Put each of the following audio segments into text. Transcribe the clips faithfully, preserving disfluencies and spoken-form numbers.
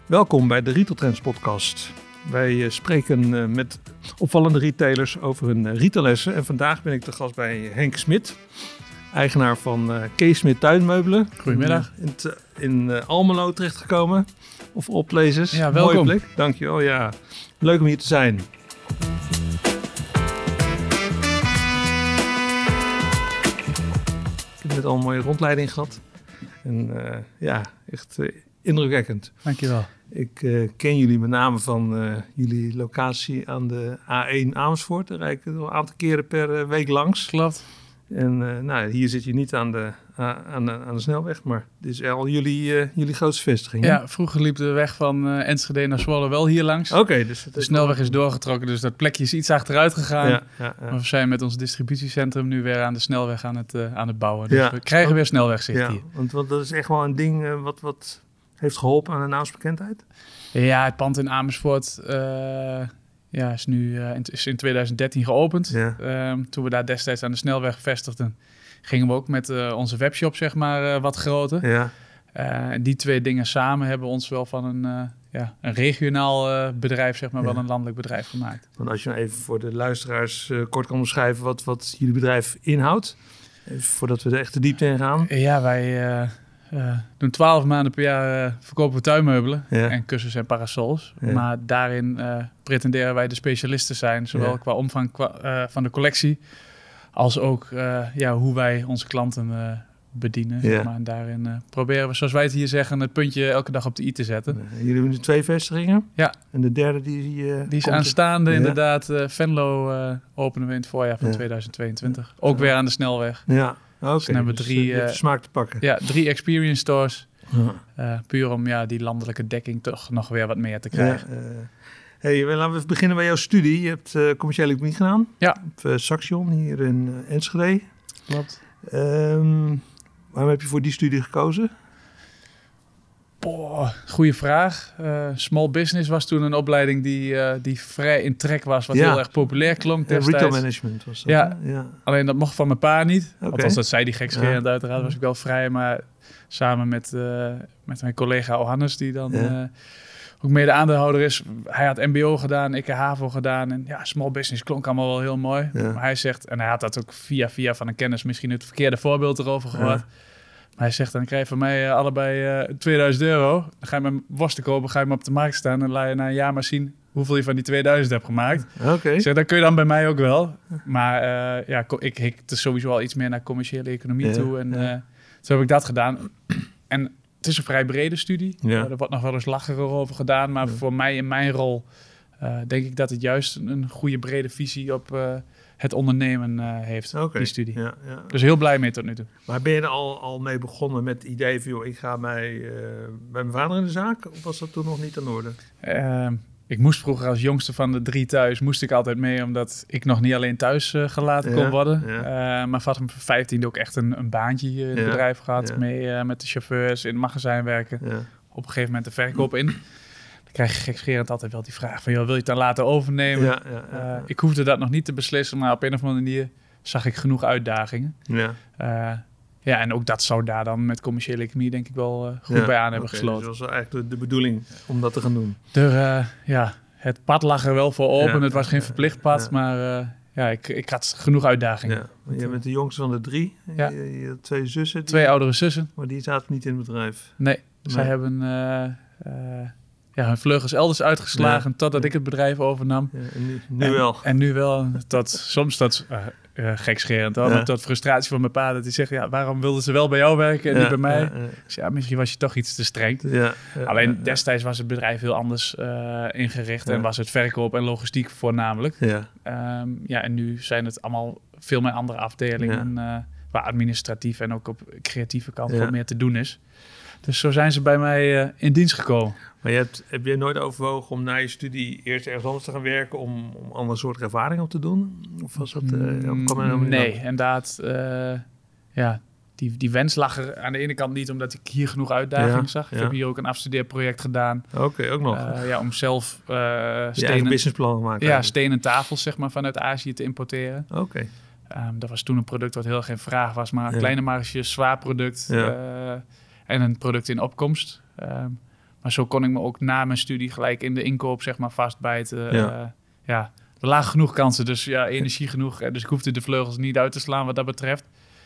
Welkom bij de Retail Trends podcast. Wij uh, spreken uh, met opvallende retailers over hun uh, retaillessen. En vandaag ben ik te gast bij Henk Smit, eigenaar van uh, Kees Smit Tuinmeubelen. Goedemiddag. In, in, in uh, Almelo terechtgekomen, of all places. Ja, welkom. Mooie plek, dankjewel. Ja. Leuk om hier te zijn. Ik heb net al een mooie rondleiding gehad. En uh, ja, echt uh, indrukwekkend. Dankjewel. Ik uh, ken jullie met name van uh, jullie locatie aan de A één Amersfoort. Daar rijd ik een aantal keren per uh, week langs. Klopt. En uh, nou, hier zit je niet aan de, uh, aan de, aan de snelweg, maar dit is al jullie, uh, jullie grootste vestiging. Ja, hè? Vroeger liep de weg van uh, Enschede naar Zwolle wel hier langs. Oké. Okay, dus de snelweg wel... is doorgetrokken, dus dat plekje is iets achteruit gegaan. Ja, ja, ja. Maar we zijn met ons distributiecentrum nu weer aan de snelweg aan het, uh, aan het bouwen. Dus ja. we krijgen weer snelwegzicht ja, hier. Want, want dat is echt wel een ding uh, wat, wat heeft geholpen aan de naamsbekendheid? Ja, het pand in Amersfoort uh, ja, is nu uh, in, is in twintig dertien geopend. Ja. Um, toen we daar destijds aan de snelweg vestigden, gingen we ook met uh, onze webshop zeg maar uh, wat groter. Ja. Uh, die twee dingen samen hebben ons wel van een, uh, ja, een regionaal uh, bedrijf, zeg maar, ja. wel een landelijk bedrijf gemaakt. Want als je nou even voor de luisteraars uh, kort kan beschrijven wat, wat jullie bedrijf inhoudt, even voordat we er echt de diepte in gaan. Ja, wij uh, uh, doen twaalf maanden per jaar uh, verkopen we tuinmeubelen ja. en kussens en parasols. Ja. Maar daarin uh, pretenderen wij de specialisten zijn, zowel ja. qua omvang qua, uh, van de collectie, als ook uh, ja, hoe wij onze klanten uh, bedienen. Ja. Zeg maar. En daarin uh, proberen we, zoals wij het hier zeggen, het puntje elke dag op de i te zetten. Uh, jullie hebben nu twee vestigingen. Ja. En de derde die... Uh, die is aanstaande, ja. inderdaad. Uh, Venlo uh, openen we in het voorjaar van ja. twintig tweeëntwintig. Ook ja. weer aan de snelweg. Ja, oké. Okay. Dus dan hebben we dus, drie... Uh, uh, smaak te pakken. Ja, drie experience stores. Ja. Uh, puur om ja, die landelijke dekking toch nog weer wat meer te krijgen. Ja, uh, Hey, laten we even beginnen bij jouw studie. Je hebt uh, commerciële economie gedaan. Ja. Op uh, Saxion hier in uh, Enschede. Klopt. Um, waarom heb je voor die studie gekozen? Boah, goeie vraag. Uh, small business was toen een opleiding die, uh, die vrij in trek was. Wat ja. heel erg populair klonk destijds. Retail management was dat. Ja. ja, alleen dat mocht van mijn pa niet. Okay. Althans, dat zei die gekscherend ja. uiteraard. Was ik wel vrij, maar samen met, uh, met mijn collega Johannes, die dan... Ja. Uh, ook mede aandeelhouder is. Hij had M B O gedaan, ik heb HAVO gedaan. En ja, small business klonk allemaal wel heel mooi. Ja. Maar hij zegt, en hij had dat ook via via van een kennis misschien het verkeerde voorbeeld erover gehoord. Ja. Maar hij zegt, dan krijg je van mij uh, allebei uh, tweeduizend euro. Dan ga je mijn worsten kopen, ga je hem op de markt staan. En laat je na een jaar maar zien hoeveel je van die tweeduizend hebt gemaakt. Oké. Okay. Zeg, dat kun je dan bij mij ook wel. Maar uh, ja, ik hikte sowieso al iets meer naar commerciële economie ja. toe. En ja. uh, toen heb ik dat gedaan. En het is een vrij brede studie. Ja. Uh, er wordt nog wel eens lacherig over gedaan. Maar ja. voor mij in mijn rol uh, denk ik dat het juist een, een goede brede visie op uh, het ondernemen uh, heeft, okay. die studie. Ja, ja. Dus heel blij mee tot nu toe. Maar ben je er al, al mee begonnen met het idee van, joh, ik ga mij, uh, bij mijn vader in de zaak? Of was dat toen nog niet aan de orde? Uh, ik moest vroeger als jongste van de drie thuis, moest ik altijd mee, omdat ik nog niet alleen thuis uh, gelaten kon ja, worden. Ja. Uh, maar vanaf mijn vijftiende ook echt een, een baantje in het ja, bedrijf gehad, ja. mee uh, met de chauffeurs in het magazijn werken. Ja. Op een gegeven moment de verkoop in. Dan krijg je gekscherend altijd wel die vraag van, joh, wil je het dan laten overnemen? Ja, ja, ja, ja. Uh, ik hoefde dat nog niet te beslissen, maar op een of andere manier zag ik genoeg uitdagingen. Ja. Uh, Ja, en ook dat zou daar dan met commerciële economie denk ik wel uh, goed ja, bij aan hebben okay, gesloten. Dus dat was eigenlijk de, de bedoeling om dat te gaan doen. Er, uh, ja, het pad lag er wel voor open. Ja, het was geen verplicht pad, ja. maar uh, ja, ik, ik had genoeg uitdagingen. Ja. Je bent de jongste van de drie. Ja. Je, je had twee zussen. Die, twee oudere zussen. Maar die zaten niet in het bedrijf. Nee, nee. zij hebben uh, uh, ja, hun vleugels elders uitgeslagen ja. totdat ik het bedrijf overnam. Ja, en nu, nu en, wel. En nu wel. Tot, soms tot... Uh, Uh, gekscherend hoor, ja. maar tot frustratie van mijn pa dat hij zegt, ja, waarom wilden ze wel bij jou werken en ja, niet bij mij? Ja, ja. Dus ja, misschien was je toch iets te streng. Ja, ja, Alleen ja, ja. destijds was het bedrijf heel anders uh, ingericht ja. en was het verkoop en logistiek voornamelijk. Ja. Um, ja, en nu zijn het allemaal veel meer andere afdelingen ja. uh, waar administratief en ook op creatieve kant ja. veel meer te doen is. Dus zo zijn ze bij mij uh, in dienst gekomen. Maar je hebt, heb je nooit overwogen om na je studie eerst ergens anders te gaan werken om, om andere soort ervaring op te doen? Of was dat? Uh, kwam er nee, inderdaad. Uh, ja, die, die wens lag er aan de ene kant niet, omdat ik hier genoeg uitdaging ja, zag. Ik ja. heb hier ook een afstudeerproject gedaan. Oké, okay, ook nog. Uh, ja, om zelf uh, stenen, businessplan te maken. Ja, stenen tafels zeg maar vanuit Azië te importeren. Oké. Okay. Um, dat was toen een product wat heel geen vraag was, maar ja. kleine marges, zwaar product ja. uh, en een product in opkomst. Um, Maar zo kon ik me ook na mijn studie gelijk in de inkoop zeg maar vastbijten. Ja. Uh, ja, er lagen genoeg kansen, dus ja, energie genoeg. Dus ik hoefde de vleugels niet uit te slaan wat dat betreft.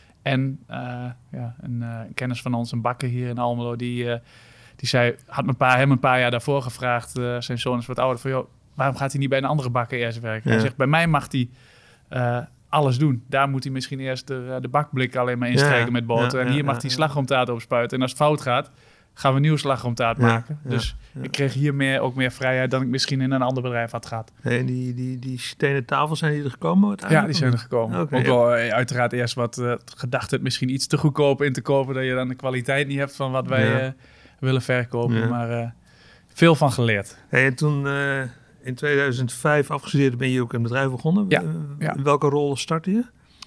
En uh, ja, een uh, kennis van ons, een bakker hier in Almelo, die, uh, die zei, had mijn pa hem een paar jaar daarvoor gevraagd, uh, zijn zoon is wat ouder, van joh, waarom gaat hij niet bij een andere bakker eerst werken? Ja. Hij zegt, bij mij mag hij uh, alles doen. Daar moet hij misschien eerst de, de bakblik alleen maar instrijken ja, met boter. Ja, en hier ja, mag hij ja, slagroomtaart opspuiten. En als het fout gaat, gaan we nieuw slagroomtaart ja, maken. Ja, dus ja. ik kreeg hier meer, ook meer vrijheid dan ik misschien in een ander bedrijf had gehad. Hey, en die, die, die stenen tafels, zijn die er gekomen uiteindelijk? Ja, die zijn er gekomen. Okay, ook ja. wel uiteraard eerst wat uh, gedacht het misschien iets te goedkoop in te kopen, dat je dan de kwaliteit niet hebt van wat wij ja. uh, willen verkopen. Ja. Maar uh, veel van geleerd. Hey, en toen uh, in tweeduizend vijf afgestudeerd ben je ook een bedrijf begonnen. Ja. Ja. In welke rol startte je?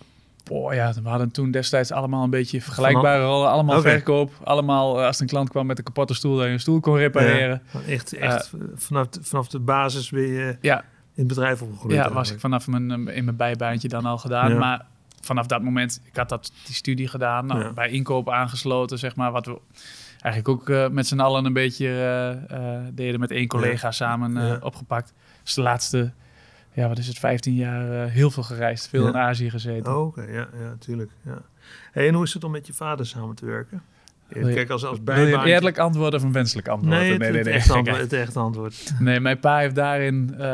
Oh ja, we hadden toen destijds allemaal een beetje vergelijkbare rollen. Allemaal okay. verkoop. Allemaal uh, als een klant kwam met een kapotte stoel, dat je een stoel kon repareren. Ja, echt echt uh, vanaf, de, vanaf de basis ben je ja. in het bedrijf opgegroeid. Ja, eigenlijk. was ik vanaf mijn, in mijn bijbaantje dan al gedaan. Ja. Maar vanaf dat moment, ik had dat, die studie gedaan. Nou, ja. Bij inkoop aangesloten, zeg maar. Wat we eigenlijk ook uh, met z'n allen een beetje uh, uh, deden met één collega ja. samen uh, ja. opgepakt. Dus de laatste... Ja, wat is het, vijftien jaar uh, heel veel gereisd. Veel ja. in Azië gezeten. Oh, oké, okay. ja, ja, tuurlijk. Ja. Hey, en hoe is het om met je vader samen te werken? Je, Kijk, als, als bijbaantje... Wil je een eerlijk antwoord of een wenselijk antwoord? Nee, het, nee, nee, het, nee, echt nee. antwoord, het echte antwoord. Nee, mijn pa heeft daarin... Uh,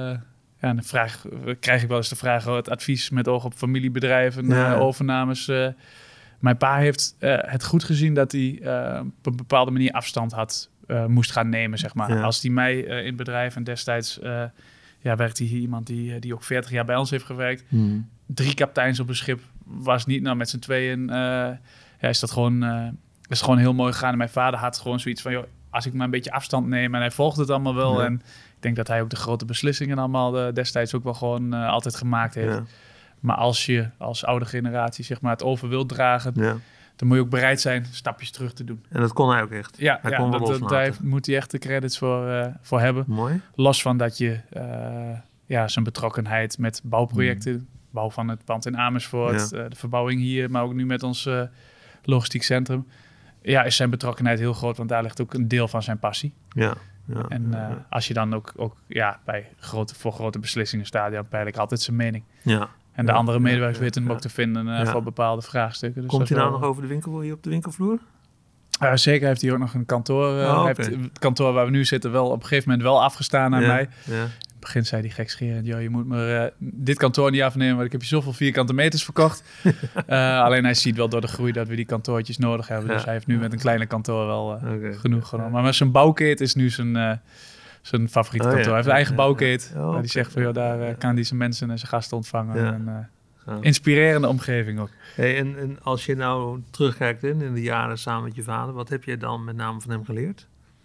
ja, een vraag, krijg ik wel eens de vraag... Oh, het advies met oog op familiebedrijven, ja. uh, overnames... Uh, mijn pa heeft uh, het goed gezien dat hij uh, op een bepaalde manier afstand had... Uh, moest gaan nemen, zeg maar. Ja. Als hij mij uh, in het bedrijf en destijds... Uh, Ja, werkte hier iemand die, die ook veertig jaar bij ons heeft gewerkt. Hmm. Drie kapiteins op een schip was niet, nou met z'n tweeën, uh, ja, is dat gewoon, uh, is gewoon heel mooi gegaan. En mijn vader had gewoon zoiets van, joh, als ik maar een beetje afstand neem en hij volgde het allemaal wel. Ja. En ik denk dat hij ook de grote beslissingen allemaal uh, destijds ook wel gewoon uh, altijd gemaakt heeft. Ja. Maar als je als oude generatie zeg maar het over wilt dragen, ja. dan moet je ook bereid zijn stapjes terug te doen. En dat kon hij ook echt? Ja, hij ja kon dat, dat, daar moet hij echt de credits voor, uh, voor hebben. Mooi. Los van dat je uh, ja, zijn betrokkenheid met bouwprojecten, mm. bouw van het pand in Amersfoort, ja. uh, de verbouwing hier, maar ook nu met ons uh, logistiek centrum. Ja, is zijn betrokkenheid heel groot, want daar ligt ook een deel van zijn passie. Ja. Ja, en uh, ja, ja. als je dan ook, ook ja, bij grote, voor grote beslissingen staat, dan peil ik altijd zijn mening. Ja. En de ja, andere medewerkers ja, weten hem ja. ook te vinden uh, ja. voor bepaalde vraagstukken. Dus komt hij nou wel... nog over de winkel hier op de winkelvloer? Uh, zeker, heeft hij ook nog een kantoor. Uh, oh, okay. Hij heeft het kantoor waar we nu zitten wel op een gegeven moment wel afgestaan aan ja, mij. Ja. In het begin zei hij gekscherend, joh, je moet me uh, dit kantoor niet afnemen, want ik heb je zoveel vierkante meters verkocht. uh, alleen hij ziet wel door de groei dat we die kantoortjes nodig hebben. Ja. Dus hij heeft nu met een kleine kantoor wel uh, okay. genoeg genomen. Maar met zijn bouwkit is nu zijn... Uh, zijn favoriete oh, kantoor. Ja. Hij heeft een eigen ja, bouwkeet. Ja. Oh, okay. Die zegt van, joh, daar uh, kan hij zijn mensen en zijn gasten ontvangen. Ja. En, uh, ja. Inspirerende omgeving ook. Hey, en, en als je nou terugkijkt in, in de jaren samen met je vader, wat heb jij dan met name van hem geleerd?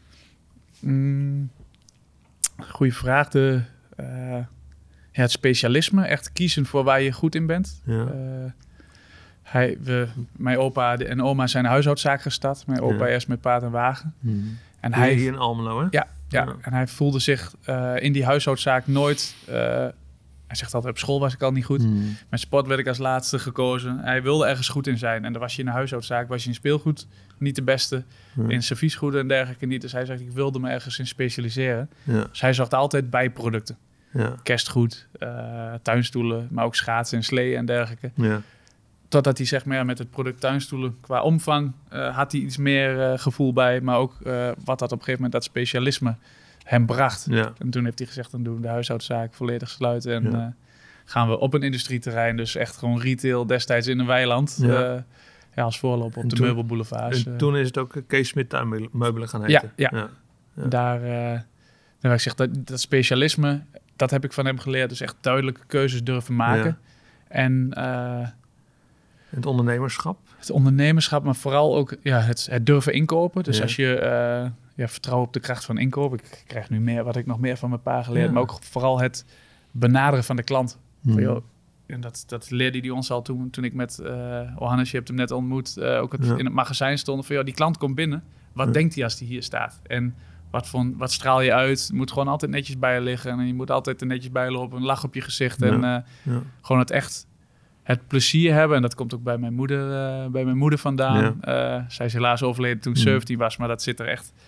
Mm, goeie vraag. De, uh, ja, het specialisme. Echt kiezen voor waar je goed in bent. Ja. Uh, hij, we, mijn opa en oma zijn een huishoudzaak gestart. Mijn opa ja. eerst met paard en wagen. Hmm. En hij, hier in Almelo, hè? Ja, ja. ja, en hij voelde zich uh, in die huishoudzaak nooit... Uh, hij zegt altijd, op school was ik al niet goed. Hmm. Met sport werd ik als laatste gekozen. Hij wilde ergens goed in zijn. En dan was je in een huishoudzaak, was je in speelgoed niet de beste. Hmm. In serviesgoeden en dergelijke niet. Dus hij zegt, ik wilde me ergens in specialiseren. Ja. Dus hij zocht altijd bijproducten. Ja. Kerstgoed, uh, tuinstoelen, maar ook schaatsen en slee en dergelijke. Ja. Totdat hij zeg maar, met het product tuinstoelen qua omvang uh, had hij iets meer uh, gevoel bij. Maar ook uh, wat dat op een gegeven moment dat specialisme hem bracht. Ja. En toen heeft hij gezegd, dan doen we de huishoudzaak volledig sluiten. En ja. uh, gaan we op een industrieterrein, dus echt gewoon retail destijds in een weiland. Ja. Uh, ja, als voorloper op en de toen, meubelboulevard. En uh, toen is het ook Kees Smit Tuinmeubelen gaan heten. Ja, ja. ja. ja. Daar, uh, daar ik zeg, dat, dat specialisme, dat heb ik van hem geleerd. Dus echt duidelijke keuzes durven maken. Ja. En... Uh, het ondernemerschap? Het ondernemerschap, maar vooral ook ja, het, het durven inkopen. Dus ja. als je uh, ja, vertrouwt op de kracht van inkoop. Ik krijg nu meer wat ik nog meer van mijn pa geleerd. Ja. Maar ook vooral het benaderen van de klant. Hmm. Van, joh, en dat, dat leerde hij ons al toen, toen ik met uh, Johannes, je hebt hem net ontmoet, uh, ook het, ja. in het magazijn stond. Van, joh, die klant komt binnen. Wat ja. denkt hij als hij hier staat? En wat, voor, wat straal je uit? Je moet gewoon altijd netjes bij je liggen. En je moet altijd er netjes bij lopen. Een lach op je gezicht. Ja. En uh, ja. gewoon het echt... het plezier hebben. En dat komt ook bij mijn moeder, uh, bij mijn moeder vandaan. Ja. Uh, zij is helaas overleden toen ik zeventien was. Maar dat zit er echt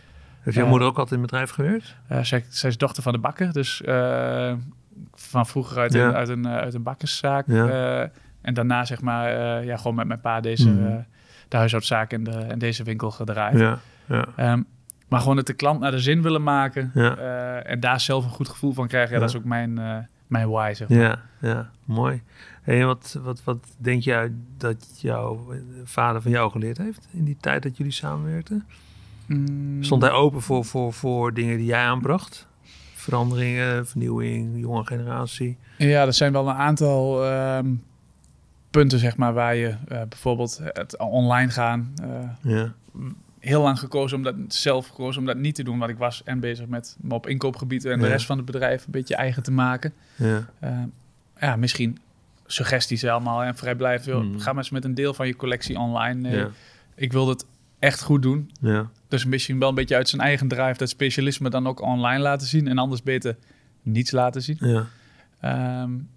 Heeft jouw uh, moeder ook altijd in het bedrijf gewerkt? Uh, zij, zij is dochter van de bakker, dus uh, van vroeger uit, ja. een, uit, een, uit een bakkerszaak. Ja. Uh, en daarna zeg maar, uh, ja, gewoon met mijn pa deze, mm. uh, de huishoudzaak en, de, en deze winkel gedraaid. Ja. Ja. Um, maar gewoon het de klant naar de zin willen maken ja. uh, en daar zelf een goed gevoel van krijgen, ja, ja. dat is ook mijn, uh, mijn why, zeg maar. Ja, ja, mooi. Hey, wat, wat, wat denk jij dat jouw vader van jou geleerd heeft in die tijd dat jullie samenwerkten? Mm. Stond hij open voor, voor, voor dingen die jij aanbracht? Veranderingen, vernieuwing, jonge generatie? Ja, er zijn wel een aantal um, punten, zeg maar, waar je uh, bijvoorbeeld het online gaan. Uh, ja. Heel lang gekozen om dat zelf gekozen om dat niet te doen, want ik was en bezig met me op inkoopgebieden en ja. de rest van het bedrijf een beetje eigen te maken. Ja, uh, ja misschien suggesties allemaal en vrijblijven. Mm. Ga maar eens met een deel van je collectie online. Nee, ja. Ik wil het echt goed doen. Ja. Dus misschien wel een beetje uit zijn eigen drive dat specialisme dan ook online laten zien en anders beter niets laten zien. Ja. Um,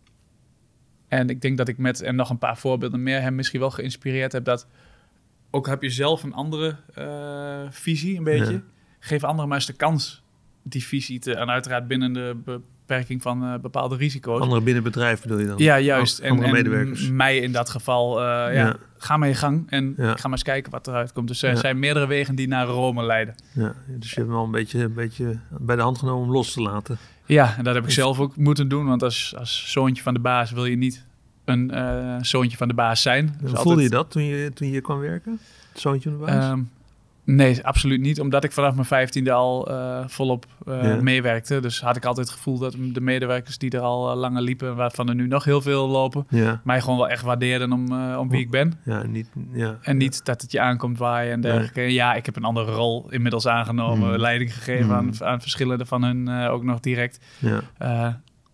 en ik denk dat ik met en nog een paar voorbeelden meer hem misschien wel geïnspireerd heb dat ook heb je zelf een andere uh, visie een beetje. Ja. Geef anderen maar eens de kans die visie te en uiteraard binnen de beperking van uh, bepaalde risico's. Andere binnen bedrijf bedoel je dan? Ja, juist. Oh, andere en, medewerkers. En mij in dat geval, uh, ja, ja. ga maar je gang en ja. ga maar eens kijken wat eruit komt. Dus er ja. zijn meerdere wegen die naar Rome leiden. Ja, dus je hebt hem al een beetje, een beetje bij de hand genomen om los te laten. Ja, en dat heb ik of... zelf ook moeten doen. Want als, als zoontje van de baas wil je niet een uh, zoontje van de baas zijn. Dus voelde altijd... je dat toen je, toen je hier kwam werken? Het zoontje van de baas? Um, Nee, absoluut niet. Omdat ik vanaf mijn vijftiende al uh, volop uh, ja. meewerkte. Dus had ik altijd het gevoel dat de medewerkers die er al uh, langer liepen, waarvan er nu nog heel veel lopen, ja. mij gewoon wel echt waardeerden om, uh, om wie ik ben. Ja, niet, ja, en niet ja. dat het je aankomt waaien en dergelijke. Nee. Ja, ik heb een andere rol inmiddels aangenomen. Mm. Leiding gegeven mm. aan, aan verschillende van hun uh, ook nog direct. Ja, uh,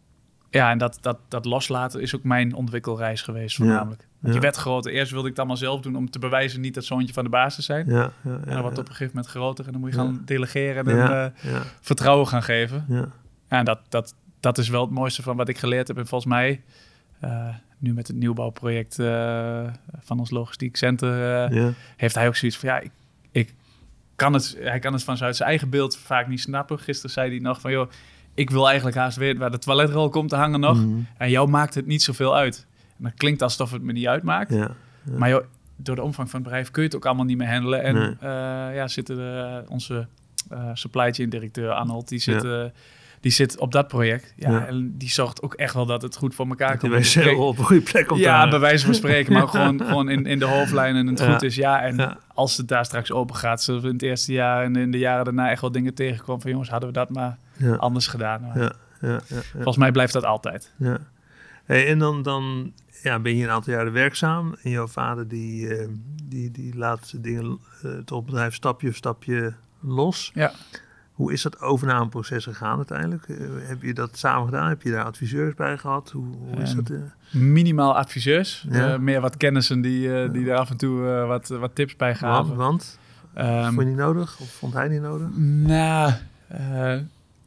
ja en dat, dat, dat loslaten is ook mijn ontwikkelreis geweest voornamelijk. Ja. Want ja. je werd groter. Eerst wilde ik het allemaal zelf doen om te bewijzen niet dat zoontje van de baas te zijn. Ja, ja, ja, en dan wordt ja. op een gegeven moment groter en dan moet je gaan ja. delegeren en ja, uh, ja. vertrouwen gaan geven. Ja. Ja, en dat, dat, dat is wel het mooiste van wat ik geleerd heb. En volgens mij, uh, nu met het nieuwbouwproject uh, van ons logistiek center, uh, ja. heeft hij ook zoiets van, ja, ik, ik kan het, hij kan het vanuit zijn eigen beeld vaak niet snappen. Gisteren zei hij nog van, joh, ik wil eigenlijk haast weten waar de toiletrol komt te hangen nog. Mm-hmm. En jou maakt het niet zoveel uit. En dat klinkt alsof het me niet uitmaakt. Ja, ja. Maar joh, door de omvang van het bedrijf kun je het ook allemaal niet meer handelen. En nee. uh, ja, zitten de, onze uh, supply chain directeur Arnold, die zit, ja. uh, die zit op dat project. Ja, ja. En die zorgt ook echt wel dat het goed voor elkaar dat komt. Die wij zelf op een goede plek op Ja, bij wijze van spreken. Maar ook gewoon, gewoon in, in de hoofdlijnen en het ja. goed is. Ja, en ja. als het daar straks open gaat, zullen we in het eerste jaar en in de jaren daarna echt wel dingen tegenkomen van jongens, hadden we dat maar ja. anders gedaan. Maar ja. Ja, ja, ja. Volgens mij blijft dat altijd. Ja. Hey, en dan, dan ja, ben je een aantal jaren werkzaam. En jouw vader die, uh, die, die laat dingen, uh, het bedrijf stapje voor stapje los. Ja. Hoe is dat overnameproces gegaan uiteindelijk? Uh, heb je dat samen gedaan? Heb je daar adviseurs bij gehad? Hoe, hoe is um, dat? Uh? Minimaal adviseurs. Ja. Uh, meer wat kennissen die, uh, die daar af en toe uh, wat, wat tips bij gaven. Want? want? Um, vond je niet nodig? Of vond hij niet nodig? Nou... Uh,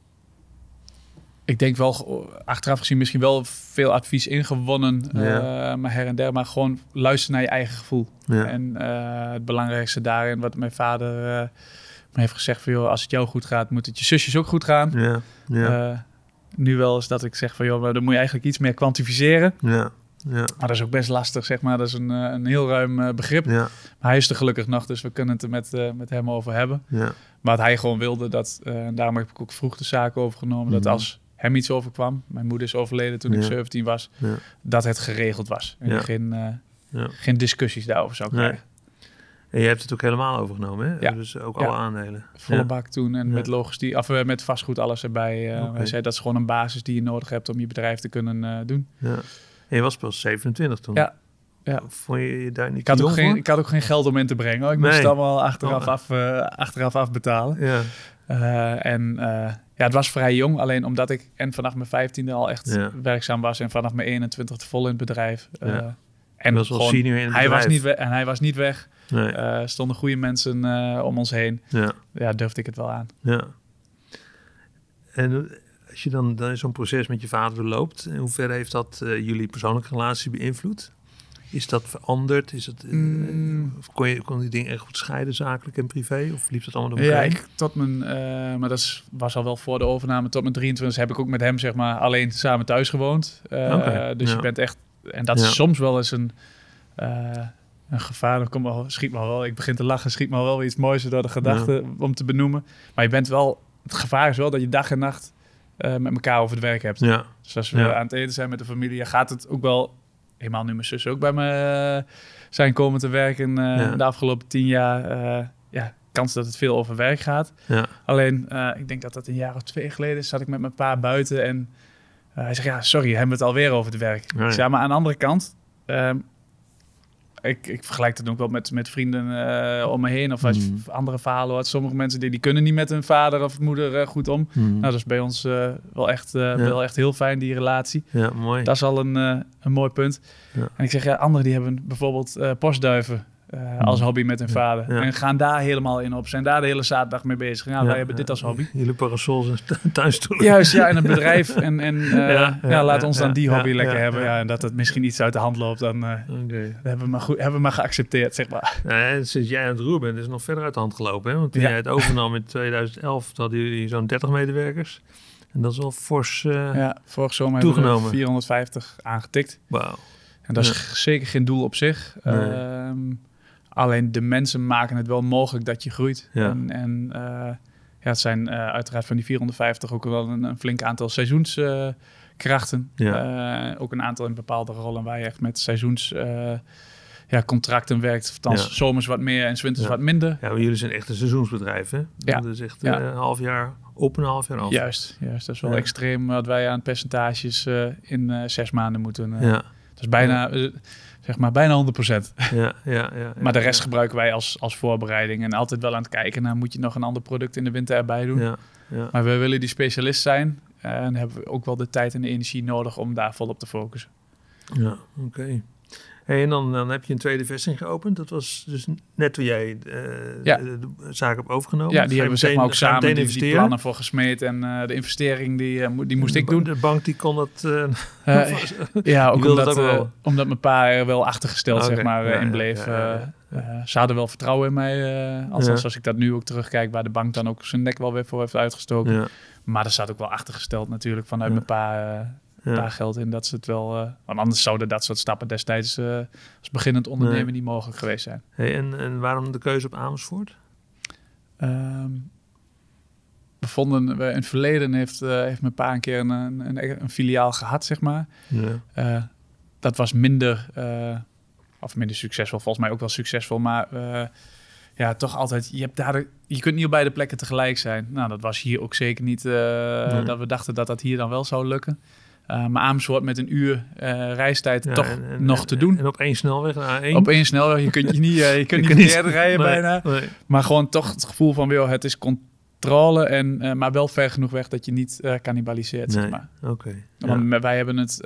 Ik denk wel, achteraf gezien misschien wel veel advies ingewonnen, ja. uh, maar her en der, maar gewoon luisteren naar je eigen gevoel. Ja. En uh, het belangrijkste daarin, wat mijn vader uh, me heeft gezegd van, joh, als het jou goed gaat, moet het je zusjes ook goed gaan. Ja. Ja. Uh, nu wel eens dat ik zeg van, joh, dan moet je eigenlijk iets meer kwantificeren. Ja. Ja. Maar dat is ook best lastig, zeg maar. Dat is een, een heel ruim uh, begrip. Ja. Maar hij is er gelukkig nog, dus we kunnen het er met, uh, met hem over hebben. Ja. Maar wat hij gewoon wilde, dat, uh, en daarom heb ik ook vroeg de zaak overgenomen, mm-hmm. dat als hem iets overkwam, mijn moeder is overleden toen ja. ik zeventien was, ja. dat het geregeld was. En ja. geen, uh, ja. geen discussies daarover zou krijgen. Nee. En je hebt het ook helemaal overgenomen, hè? Ja. Dus ook ja. alle aandelen. Volle ja. bak toen en ja. met logistiek, of uh, met vastgoed alles erbij. Uh, okay. Hij zei, dat is gewoon een basis die je nodig hebt om je bedrijf te kunnen uh, doen. Ja. En je was pas zevenentwintig toen. Ja. Ja. Vond je je daar niet ik had, ook geen, voor? ik had ook geen geld om in te brengen. Hoor. Ik nee. moest het allemaal achteraf, oh. af, uh, achteraf afbetalen. Ja. Uh, en uh, ja, het was vrij jong. Alleen omdat ik en vanaf mijn vijftiende al echt ja. werkzaam was. En vanaf mijn eenentwintigste vol in het bedrijf. Uh, ja. En was wel senior in het hij bedrijf. Was niet we- en hij was niet weg. Nee. Er uh, stonden goede mensen uh, om ons heen. Ja. Ja, durfde ik het wel aan. Ja. En als je dan, dan zo'n proces met je vader loopt, in hoeverre heeft dat uh, jullie persoonlijke relatie beïnvloed? Is dat veranderd? Is het, mm. uh, kon je kon die dingen echt goed scheiden, zakelijk en privé? Of liep dat allemaal door elkaar? Ja, ik tot mijn, uh, maar dat was al wel voor de overname. Tot mijn drieëntwintig heb ik ook met hem zeg maar alleen samen thuis gewoond. Uh, okay, dus ja. je bent echt, en dat ja. is soms wel eens een, uh, een gevaar. Dan kom wel, schiet me wel. Ik begin te lachen, schiet me wel weer iets moois door de gedachte ja. om te benoemen. Maar je bent wel, het gevaar is wel dat je dag en nacht uh, met elkaar over het werk hebt. Ja. Dus als we ja. aan het eten zijn met de familie, gaat het ook wel. Helemaal nu mijn zus ook bij me uh, zijn komen te werken uh, ja. de afgelopen tien jaar. Uh, ja, kans dat het veel over werk gaat. Ja. Alleen, uh, ik denk dat dat een jaar of twee geleden zat ik met mijn pa buiten. En uh, hij zegt, ja, sorry, hebben we het alweer over het werk. Ja, ja. Ja, maar aan de andere kant, uh, ik, ik vergelijk het ook wel met, met vrienden uh, om me heen. Of als je mm. andere verhalen hoort. Sommige mensen die, die kunnen niet met hun vader of moeder uh, goed om. Mm. Nou, dat is bij ons uh, wel, echt, uh, ja. wel echt heel fijn, die relatie. Ja, mooi. Dat is al een, uh, een mooi punt. Ja. En ik zeg, ja, anderen die hebben bijvoorbeeld uh, postduiven uh, mm. als hobby met hun ja. vader. Ja. En gaan daar helemaal in op. Zijn daar de hele zaterdag mee bezig. Ja, ja, wij hebben ja. dit als hobby. Jullie parasols en tuinstoelen. Juist, ja, en een bedrijf. En, en uh, ja, ja, ja, laat ja, ons dan die hobby ja, lekker ja, hebben. Ja. Ja, en dat het misschien iets uit de hand loopt, dan uh, okay. hebben, we maar goed, hebben we maar geaccepteerd, zeg maar. Ja, sinds jij aan het roer bent, is het nog verder uit de hand gelopen. Hè? Want toen ja. jij het overnam in tweeduizend elf, hadden jullie zo'n dertig medewerkers. En dat is wel fors uh, ja, vorig zomer toegenomen. Hebben we vierhonderdvijftig aangetikt. Wauw. En dat is ja. zeker geen doel op zich. Nee. Um, alleen de mensen maken het wel mogelijk dat je groeit. Ja. En, en uh, ja, het zijn uh, uiteraard van die vierhonderdvijftig ook wel een, een flink aantal seizoenskrachten. Uh, ja. uh, ook een aantal in bepaalde rollen waar je echt met seizoens... Uh, ja, contracten werkt. Althans, ja. zomers wat meer en 's winters ja. wat minder. Ja, maar jullie zijn echt een seizoensbedrijf, hè? Ja. Dat is echt ja. uh, een half jaar op en een half jaar af. Juist, juist. Dat is wel ja. extreem wat wij aan percentages uh, in uh, zes maanden moeten. Uh, ja. Dat is bijna, ja. uh, zeg maar, bijna honderd procent. Ja, ja, ja, ja, maar de rest ja. gebruiken wij als, als voorbereiding. En altijd wel aan het kijken naar, moet je nog een ander product in de winter erbij doen? Ja, ja. Maar we willen die specialist zijn. Uh, en hebben we ook wel de tijd en de energie nodig om daar volop te focussen. Ja, oké. Okay. Hey, en dan, dan heb je een tweede vestiging geopend. Dat was dus net toen jij uh, ja. de, de zaak hebt overgenomen. Ja, die hebben we zeg maar ook samen die, die plannen voor gesmeed. En uh, de investering, die, uh, die moest de, ik doen. De bank die kon dat... Uh, uh, ja, ook omdat, ook uh, omdat mijn pa er wel achtergesteld okay. zeg maar, ja, in bleef. Ja, ja, ja, ja. Uh, ze hadden wel vertrouwen in mij. Uh, althans, ja. als ik dat nu ook terugkijk, waar de bank dan ook zijn nek wel weer voor heeft uitgestoken. Ja. Maar er zat ook wel achtergesteld natuurlijk vanuit ja. mijn pa... Uh, Ja. daar geld in dat ze het wel... Uh, want anders zouden dat soort stappen destijds uh, als beginnend ondernemer nee. niet mogelijk geweest zijn. Hey, en, en waarom de keuze op Amersfoort? Um, we vonden... We in het verleden heeft, uh, heeft mijn pa een keer een, een, een filiaal gehad, zeg maar. Ja. Uh, dat was minder... Uh, of minder succesvol. Volgens mij ook wel succesvol. Maar uh, ja, toch altijd... Je, hebt daar de, je kunt niet op beide plekken tegelijk zijn. Nou, dat was hier ook zeker niet... Uh, nee. Dat we dachten dat dat hier dan wel zou lukken. Uh, maar Amersfoort met een uur uh, reistijd ja, toch en, en, nog te doen. En op één snelweg naar A één? Op één snelweg. Je kunt je niet, uh, je kunt je niet verder rijden nee, bijna. Nee. Maar gewoon toch het gevoel van, joh, het is controle. En, uh, maar wel ver genoeg weg dat je niet uh, cannibaliseert, nee. zeg maar. Okay, Want ja. wij hebben het, uh,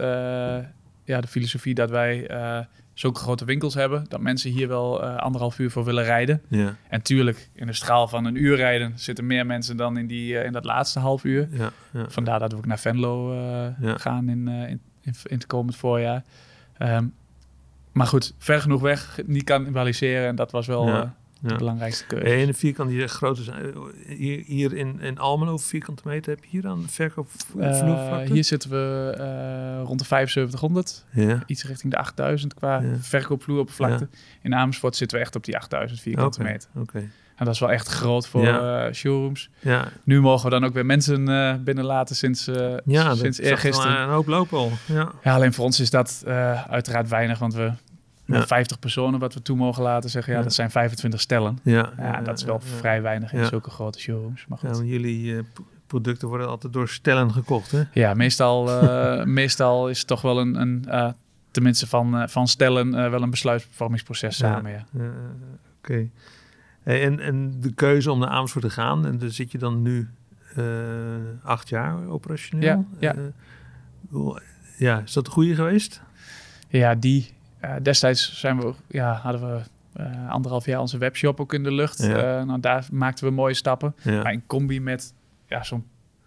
ja, de filosofie dat wij uh, zulke grote winkels hebben. Dat mensen hier wel uh, anderhalf uur voor willen rijden. Ja. En tuurlijk, in de straal van een uur rijden zitten meer mensen dan in, die, uh, in dat laatste half uur. Ja, ja, Vandaar dat we ook naar Venlo uh, ja. gaan in, uh, in, in, in het komend voorjaar. Um, maar goed, ver genoeg weg, niet cannibaliseren. En dat was wel ja. uh, de ja. belangrijkste keuze. En de vierkant die grote zijn. Hier, hier in, in Almelo, vierkante meter, heb je hier dan verkoopvloervlakte? Uh, hier zitten we uh, rond de vijfenzeventighonderd. Ja. Iets richting de achtduizend qua ja. verkoopvloeroppervlakte. Ja. In Amersfoort zitten we echt op die achtduizend vierkante okay. meter. Okay. En dat is wel echt groot voor ja. uh, showrooms. Ja. Nu mogen we dan ook weer mensen uh, binnenlaten sinds, uh, ja, sinds eergisteren. Een hoop lopen al. Ja. Ja, alleen voor ons is dat uh, uiteraard weinig, want we... Met ja. vijftig personen wat we toe mogen laten zeggen. Ja, ja. dat zijn vijfentwintig stellen. Ja, ja, ja dat is wel ja, vrij weinig in ja. zulke grote showrooms. Maar goed. Ja, jullie uh, producten worden altijd door stellen gekocht, hè? Ja, meestal, uh, meestal is het toch wel een... een uh, tenminste van, uh, van stellen uh, wel een besluitvormingsproces ja. samen, ja. ja Oké. Okay. Hey, en, en de keuze om naar Amersfoort te gaan. En dan zit je dan nu uh, acht jaar operationeel. Ja, ja. Uh, ja, is dat de goede geweest? Ja, die... Uh, destijds zijn we, ja, hadden we uh, anderhalf jaar onze webshop ook in de lucht. Ja. Uh, nou, daar maakten we mooie stappen. Ja. Maar in combi met ja, zo'n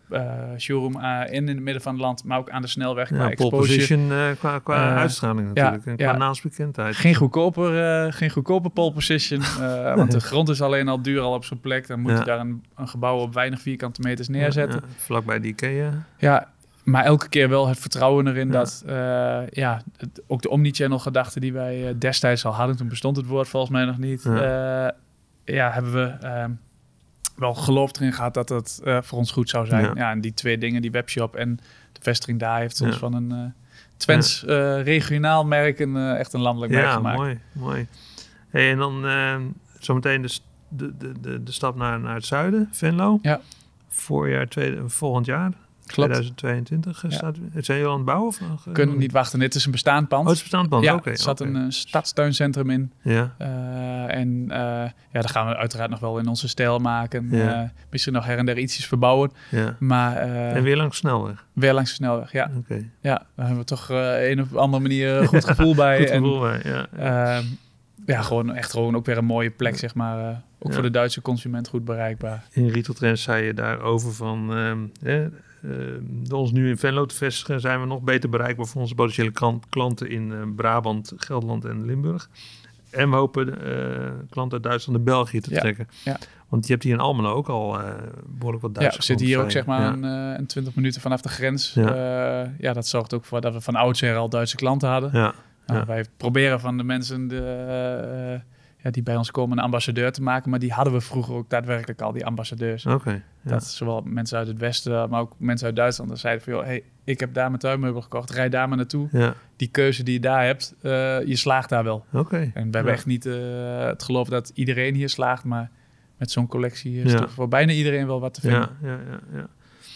uh, showroom uh, in, in het midden van het land, maar ook aan de snelweg. Ja, qua pole exposure. position uh, qua, qua uh, uitstraling natuurlijk. Ja, en qua ja, naamsbekendheid. Geen goedkoper, uh, geen goedkoper pole position. Uh, want de grond is alleen al duur al op zo'n plek. Dan moet ja. je daar een, een gebouw op weinig vierkante meters neerzetten. Ja, ja. Vlakbij de IKEA. Ja, maar elke keer wel het vertrouwen erin ja. dat uh, ja, het, ook de omnichannel gedachte die wij uh, destijds al hadden, toen bestond het woord volgens mij nog niet. Ja, uh, ja hebben we uh, wel geloof erin gehad dat dat uh, voor ons goed zou zijn. Ja. Ja, en die twee dingen, die webshop en de vestiging daar, heeft ons ja. van een uh, Twents ja. uh, regionaal merk een, uh, echt een landelijk merk ja, gemaakt. Ja, mooi, mooi. Hey, en dan uh, zometeen de, de, de, de stap naar, naar het zuiden, Venlo. Ja. Voorjaar, tweede, volgend jaar. Klopt. twintig tweeëntwintig ja. staat. Zijn jullie aan het bouwen? Of? We kunnen niet wachten. Dit is een bestaand pand. Oh, het is een bestaand pand. Ja, okay, er zat okay. een uh, stadstuincentrum in. Ja. Uh, en uh, ja, daar gaan we uiteraard nog wel in onze stijl maken. Ja. Uh, misschien nog her en der ietsjes verbouwen. Ja. Maar, uh, en weer langs de snelweg? Weer langs de snelweg, ja. Okay. Ja, daar hebben we toch uh, een of andere manier een goed gevoel bij. Goed gevoel en, bij, ja. ja. Uh, ja, gewoon echt gewoon ook weer een mooie plek, zeg maar. Uh, ook ja. voor de Duitse consument goed bereikbaar. In Retail Trends zei je daarover van... Um, eh, Uh, door ons nu in Venlo te vestigen, zijn we nog beter bereikbaar voor onze potentiële krant, klanten in uh, Brabant, Gelderland en Limburg. En we hopen uh, klanten uit Duitsland en België te ja, trekken. Ja. Want je hebt hier in Almelo ook al uh, behoorlijk wat Duitse Ja, we zitten hier ook zeg maar ja. een, uh, een twintig minuten vanaf de grens. Ja. Uh, ja, dat zorgt ook voor dat we van oudsher al Duitse klanten hadden. Ja. Nou, ja. Wij proberen van de mensen de, uh, ja, die bij ons komen een ambassadeur te maken. Maar die hadden we vroeger ook daadwerkelijk al, die ambassadeurs. Okay, ja. Dat zowel mensen uit het westen, maar ook mensen uit Duitsland. Dan zeiden van, joh, hey, ik heb daar mijn tuinmeubel gekocht. Rijd daar maar naartoe. Ja. Die keuze die je daar hebt, uh, je slaagt daar wel. Okay, en we hebben ja. echt niet uh, het geloof dat iedereen hier slaagt. Maar met zo'n collectie is ja. er voor bijna iedereen wel wat te vinden. Ja, ja, ja, ja.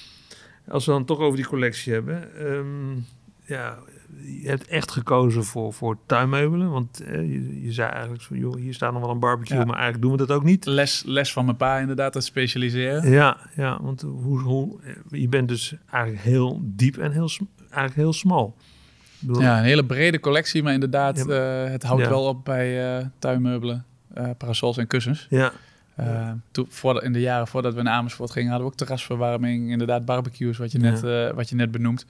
Als we dan toch over die collectie hebben... Um, ja, je hebt echt gekozen voor, voor tuinmeubelen. Want eh, je, je zei eigenlijk, van, joh, hier staat nog wel een barbecue, ja. maar eigenlijk doen we dat ook niet. Les, les van mijn pa inderdaad, dat specialiseren. Ja, ja, want hoe, hoe, je bent dus eigenlijk heel diep en heel, eigenlijk heel smal. Bedoel, ja, een hele brede collectie, maar inderdaad, ja, uh, het houdt ja. wel op bij uh, tuinmeubelen, uh, parasols en kussens. Ja. Uh, toen, voor, in de jaren voordat we naar Amersfoort gingen, hadden we ook terrasverwarming, inderdaad barbecues, wat je, ja. net, uh, wat je net benoemt.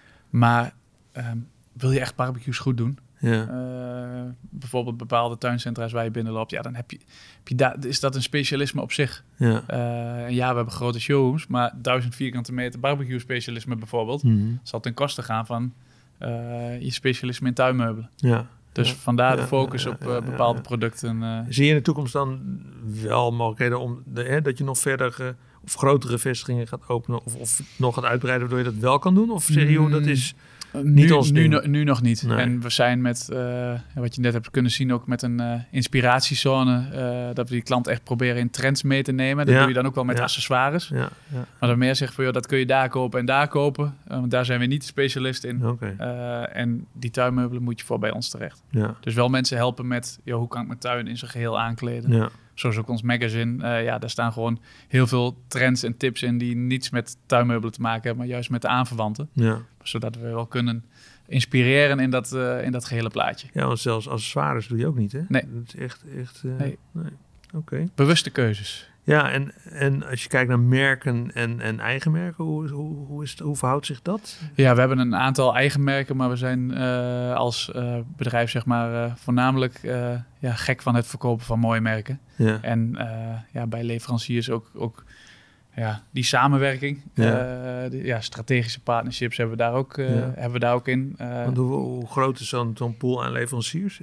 Maar um, wil je echt barbecues goed doen? Ja. Uh, bijvoorbeeld bepaalde tuincentra's waar je binnenloopt, ja, dan heb je, heb je da- is dat een specialisme op zich. Ja. Uh, en ja, we hebben grote showrooms, maar duizend vierkante meter barbecue specialisme bijvoorbeeld, mm-hmm. zal ten koste gaan van uh, je specialisme in tuinmeubelen. Ja. Dus ja. vandaar de ja, focus ja, ja, op uh, ja, bepaalde ja. producten. Uh, Zie je in de toekomst dan wel mogelijkheden om de, hè, dat je nog verder uh, of grotere vestigingen gaat openen of, of nog gaat uitbreiden waardoor je dat wel kan doen? Of zeg je, joh, dat is niet nu, ons nu, ding? nu, nu nog niet. Nee. En we zijn met, uh, wat je net hebt kunnen zien, ook met een uh, inspiratiezone. Uh, dat we die klant echt proberen in trends mee te nemen. Dat ja. doe je dan ook wel met ja. accessoires. Ja. Ja. Maar dan meer zeggen van, joh, dat kun je daar kopen en daar kopen. Uh, want daar zijn we niet de specialist in. Okay. Uh, en die tuinmeubelen moet je voor bij ons terecht. Ja. Dus wel mensen helpen met, joh, hoe kan ik mijn tuin in zijn geheel aankleden? Ja. Zoals ook ons magazine. Uh, ja, daar staan gewoon heel veel trends en tips in die niets met tuinmeubelen te maken hebben, maar juist met de aanverwanten. Ja. Zodat we wel kunnen inspireren in dat, uh, in dat gehele plaatje. Ja, want zelfs accessoires doe je ook niet, hè? Nee. Dat is echt... echt uh, nee. nee. Oké. Okay. Bewuste keuzes. Ja, en, en als je kijkt naar merken en, en eigen merken, hoe, hoe, hoe, is het, hoe verhoudt zich dat? Ja, we hebben een aantal eigen merken, maar we zijn uh, als uh, bedrijf zeg maar uh, voornamelijk uh, ja, gek van het verkopen van mooie merken. Ja. En uh, ja, bij leveranciers ook, ook ja, die samenwerking, ja. Uh, die, ja, strategische partnerships hebben we daar ook, uh, ja. hebben we daar ook in. Uh, Want hoe, hoe groot is zo'n, zo'n pool aan leveranciers?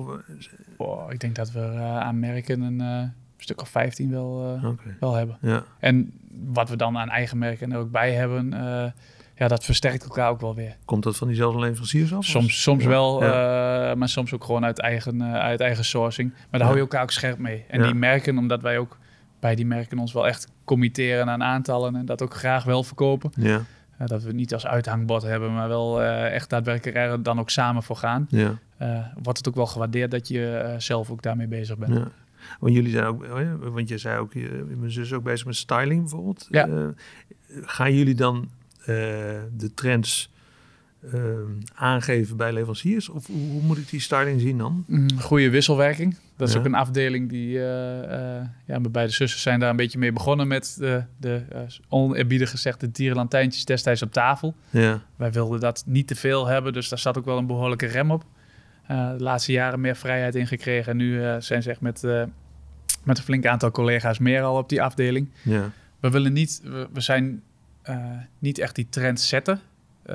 Oh, ik denk dat we uh, aan merken een uh, stuk of vijftien wel, uh, okay. wel hebben. Ja. En wat we dan aan eigen merken er ook bij hebben, uh, ja, dat versterkt elkaar ook wel weer. Komt dat van diezelfde leveranciers af? Soms, soms ja. wel, ja. uh, maar soms ook gewoon uit eigen, uh, uit eigen sourcing. Maar daar ja. hou je elkaar ook scherp mee. En ja. die merken, omdat wij ook bij die merken ons wel echt committeren aan aantallen en dat ook graag wel verkopen. Ja. Uh, dat we het niet als uithangbord hebben, maar wel uh, echt daadwerkelijk er dan ook samen voor gaan. Ja. Uh, wordt het ook wel gewaardeerd dat je uh, zelf ook daarmee bezig bent. Ja. Want jullie zijn ook, want je zei ook, mijn zus is ook bezig met styling bijvoorbeeld. Ja. Uh, gaan jullie dan uh, de trends uh, aangeven bij leveranciers? Of hoe, hoe moet ik die styling zien dan? Mm, goede wisselwerking. Dat is ja. ook een afdeling die... Uh, uh, ja, mijn beide zussen zijn daar een beetje mee begonnen met de, de uh, oneerbiedig gezegd de tierenlantijntjes destijds op tafel. Ja. Wij wilden dat niet te veel hebben, dus daar zat ook wel een behoorlijke rem op. Uh, de laatste jaren meer vrijheid in gekregen. En nu uh, zijn ze echt met, uh, met een flink aantal collega's meer al op die afdeling. Ja. We willen niet... We, we zijn uh, niet echt die trends zetten. Uh,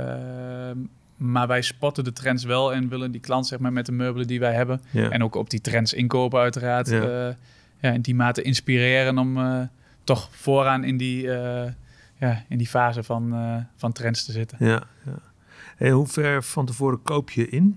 maar wij spotten de trends wel en willen die klant zeg maar, met de meubelen die wij hebben... Ja. en ook op die trends inkopen uiteraard... Ja. Uh, ja, in die mate inspireren om uh, toch vooraan in die, uh, ja, in die fase van, uh, van trends te zitten. Ja, ja. En hoe ver van tevoren koop je in?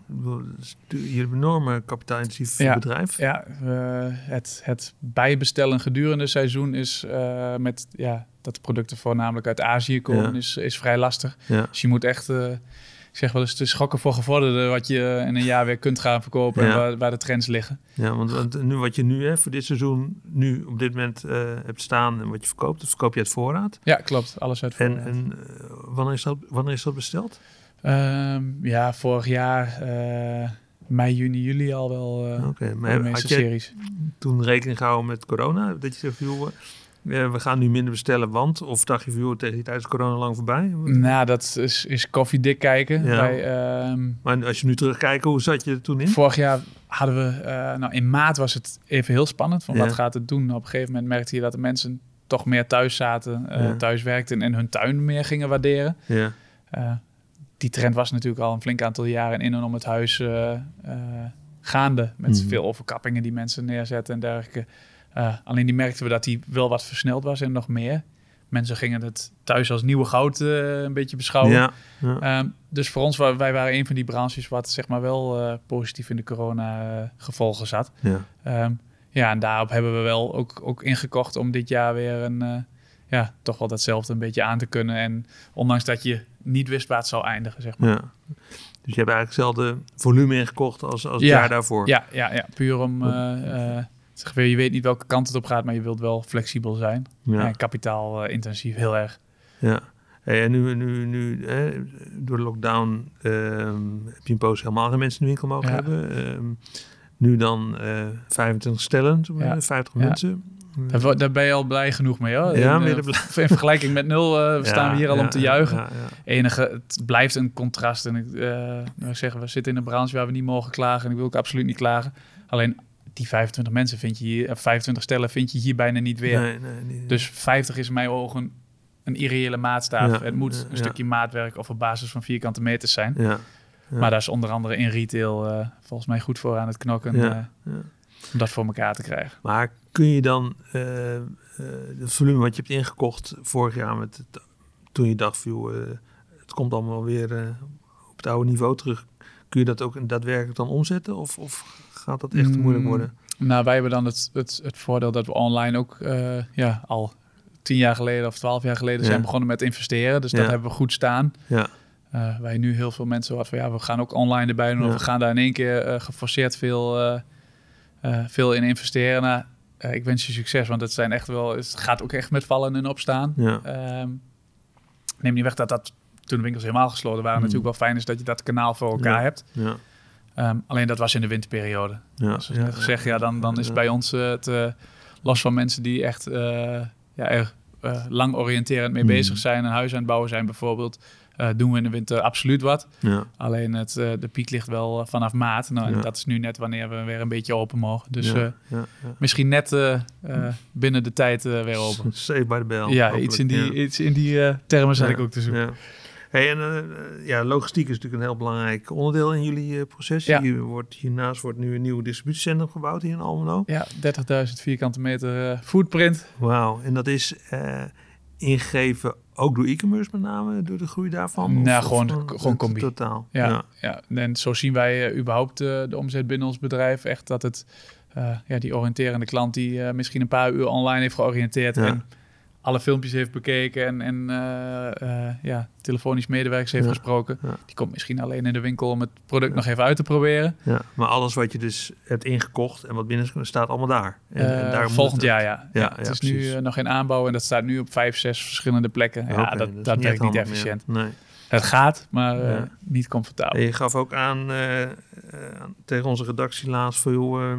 Je hebt een enorme kapitaalintensief ja, bedrijf. Ja, uh, het, het bijbestellen gedurende het seizoen is uh, met ja, dat de producten voornamelijk uit Azië komen, ja. is, is vrij lastig. Ja. Dus je moet echt, uh, ik zeg wel eens, te schokken voor gevorderden wat je in een jaar weer kunt gaan verkopen ja. en waar, waar de trends liggen. Ja, want, want nu wat je nu hè, voor dit seizoen nu op dit moment uh, hebt staan en wat je verkoopt, dat verkoop je uit voorraad. Ja, klopt. Alles uit voorraad. En, en uh, wanneer, is dat, wanneer is dat besteld? Um, ja, vorig jaar, uh, mei, juni, juli al wel uh, okay, maar de meeste had series. Toen rekening gehouden met corona? Dat je zegt, joh, uh, we gaan nu minder bestellen, want? Of dacht je, joh, tegen die tijd is corona lang voorbij? Nou, dat is, is koffiedik kijken. Ja. Wij, um, maar als je nu terugkijkt, hoe zat je er toen in? Vorig jaar hadden we, uh, nou in maart was het even heel spannend. Van ja. Wat gaat het doen? Op een gegeven moment merkte je dat de mensen toch meer thuis zaten, uh, ja. thuis werkten en hun tuin meer gingen waarderen. Ja. Uh, die trend was natuurlijk al een flink aantal jaren in en om het huis uh, uh, gaande. Met mm. veel overkappingen die mensen neerzetten en dergelijke. Uh, alleen die merkten we dat die wel wat versneld was en nog meer. Mensen gingen het thuis als nieuwe goud uh, een beetje beschouwen. Ja, ja. Um, dus voor ons, wij waren een van die branches wat zeg maar wel uh, positief in de corona uh, gevolgen zat. Ja. Um, ja, en daarop hebben we wel ook, ook ingekocht om dit jaar weer een... Uh, ja, toch wel datzelfde een beetje aan te kunnen. En ondanks dat je niet wist waar het zou eindigen, zeg maar. Ja. Dus je hebt eigenlijk hetzelfde volume ingekocht als, als het ja, jaar daarvoor. Ja, ja, ja. Puur om... Uh, uh, zeg weer, je weet niet welke kant het op gaat, maar je wilt wel flexibel zijn. Ja. En kapitaal uh, intensief, heel erg. Ja. Hey, en nu, nu, nu hè, door de lockdown um, heb je een poos helemaal geen mensen in de winkel mogen ja. hebben. Um, nu dan uh, vijfentwintig stellen, ja. vijftig ja. mensen. Daar, daar ben je al blij genoeg mee, hoor. Ja, in, uh, in vergelijking met nul uh, staan ja, we hier al ja, om te juichen. Ja, ja. Enige, het blijft een contrast. En ik, uh, nou, ik zeg, we zitten in een branche waar we niet mogen klagen. En ik wil ook absoluut niet klagen. Alleen die vijfentwintig mensen vind je hier, vijfentwintig stellen vind je hier bijna niet weer. Nee, nee, nee, nee. Dus vijftig is in mijn ogen een irreële maatstaaf. Ja, het moet ja, een ja. stukje maatwerk of op basis van vierkante meters zijn. Ja, ja. Maar daar is onder andere in retail uh, volgens mij goed voor aan het knokken. Ja, uh, ja. Om dat voor elkaar te krijgen. Maar kun je dan uh, uh, het volume wat je hebt ingekocht vorig jaar met het, toen je dacht, joh, uh, het komt allemaal weer uh, op het oude niveau terug. Kun je dat ook daadwerkelijk dan omzetten? Of, of gaat dat echt mm, moeilijk worden? Nou, wij hebben dan het, het, het voordeel dat we online ook uh, ja, al tien jaar geleden of twaalf jaar geleden ja. zijn begonnen met investeren. Dus ja. dat hebben we goed staan. Ja. Uh, wij nu heel veel mensen wat van ja, we gaan ook online erbij doen. Ja. Of we gaan daar in één keer uh, geforceerd veel, uh, uh, veel in investeren. Nou, uh, ik wens je succes, want het zijn echt wel, het gaat ook echt met vallen en opstaan. Ja. Um, neem niet weg dat dat toen de winkels helemaal gesloten waren, mm. natuurlijk wel fijn is dat je dat kanaal voor elkaar ja. hebt. Ja. Um, alleen dat was in de winterperiode. Ja. Dus zoals ja. net gezegd, ja, dan, dan is het ja. bij ons uh, het, uh, los van mensen die echt uh, ja, er uh, lang oriënterend mee mm. bezig zijn, een huis aan het bouwen zijn bijvoorbeeld, uh, doen we in de winter absoluut wat. Ja. Alleen het, uh, de piek ligt wel uh, vanaf maart. Nou, en ja. dat is nu net wanneer we weer een beetje open mogen. Dus ja. uh, Ja. Ja. misschien net uh, uh, binnen de tijd uh, weer open. Save by the bell. Ja, iets in die, ja. iets in die uh, termen zat ja. ik ook te zoeken. Ja. Hey, en uh, ja, logistiek is natuurlijk een heel belangrijk onderdeel in jullie uh, proces. Ja. Hier wordt, hiernaast wordt nu een nieuw distributiecentrum gebouwd hier in Almelo. Ja, dertigduizend vierkante meter uh, footprint. Wauw, en dat is uh, ingegeven ook door e-commerce met name, door de groei daarvan? Nou, of, gewoon, of, gewoon het, combi. Totaal. Ja, ja. ja. En zo zien wij uh, überhaupt uh, de omzet binnen ons bedrijf. Echt dat het, uh, ja, die oriënterende klant die uh, misschien een paar uur online heeft georiënteerd ja. en alle filmpjes heeft bekeken en, en uh, uh, ja, telefonisch medewerkers heeft ja. gesproken. Ja. Die komt misschien alleen in de winkel om het product ja. nog even uit te proberen. Ja, maar alles wat je dus hebt ingekocht en wat binnen staat allemaal daar. En, uh, en daar volgend jaar, ja. ja, ja het ja, is precies. nu uh, nog in aanbouw en dat staat nu op vijf, zes verschillende plekken. Ja, okay, dat, dat, dat niet werkt niet efficiënt. Nee. Het gaat, maar uh, ja. niet comfortabel. En je gaf ook aan uh, uh, tegen onze redactie laatst van joh, uh,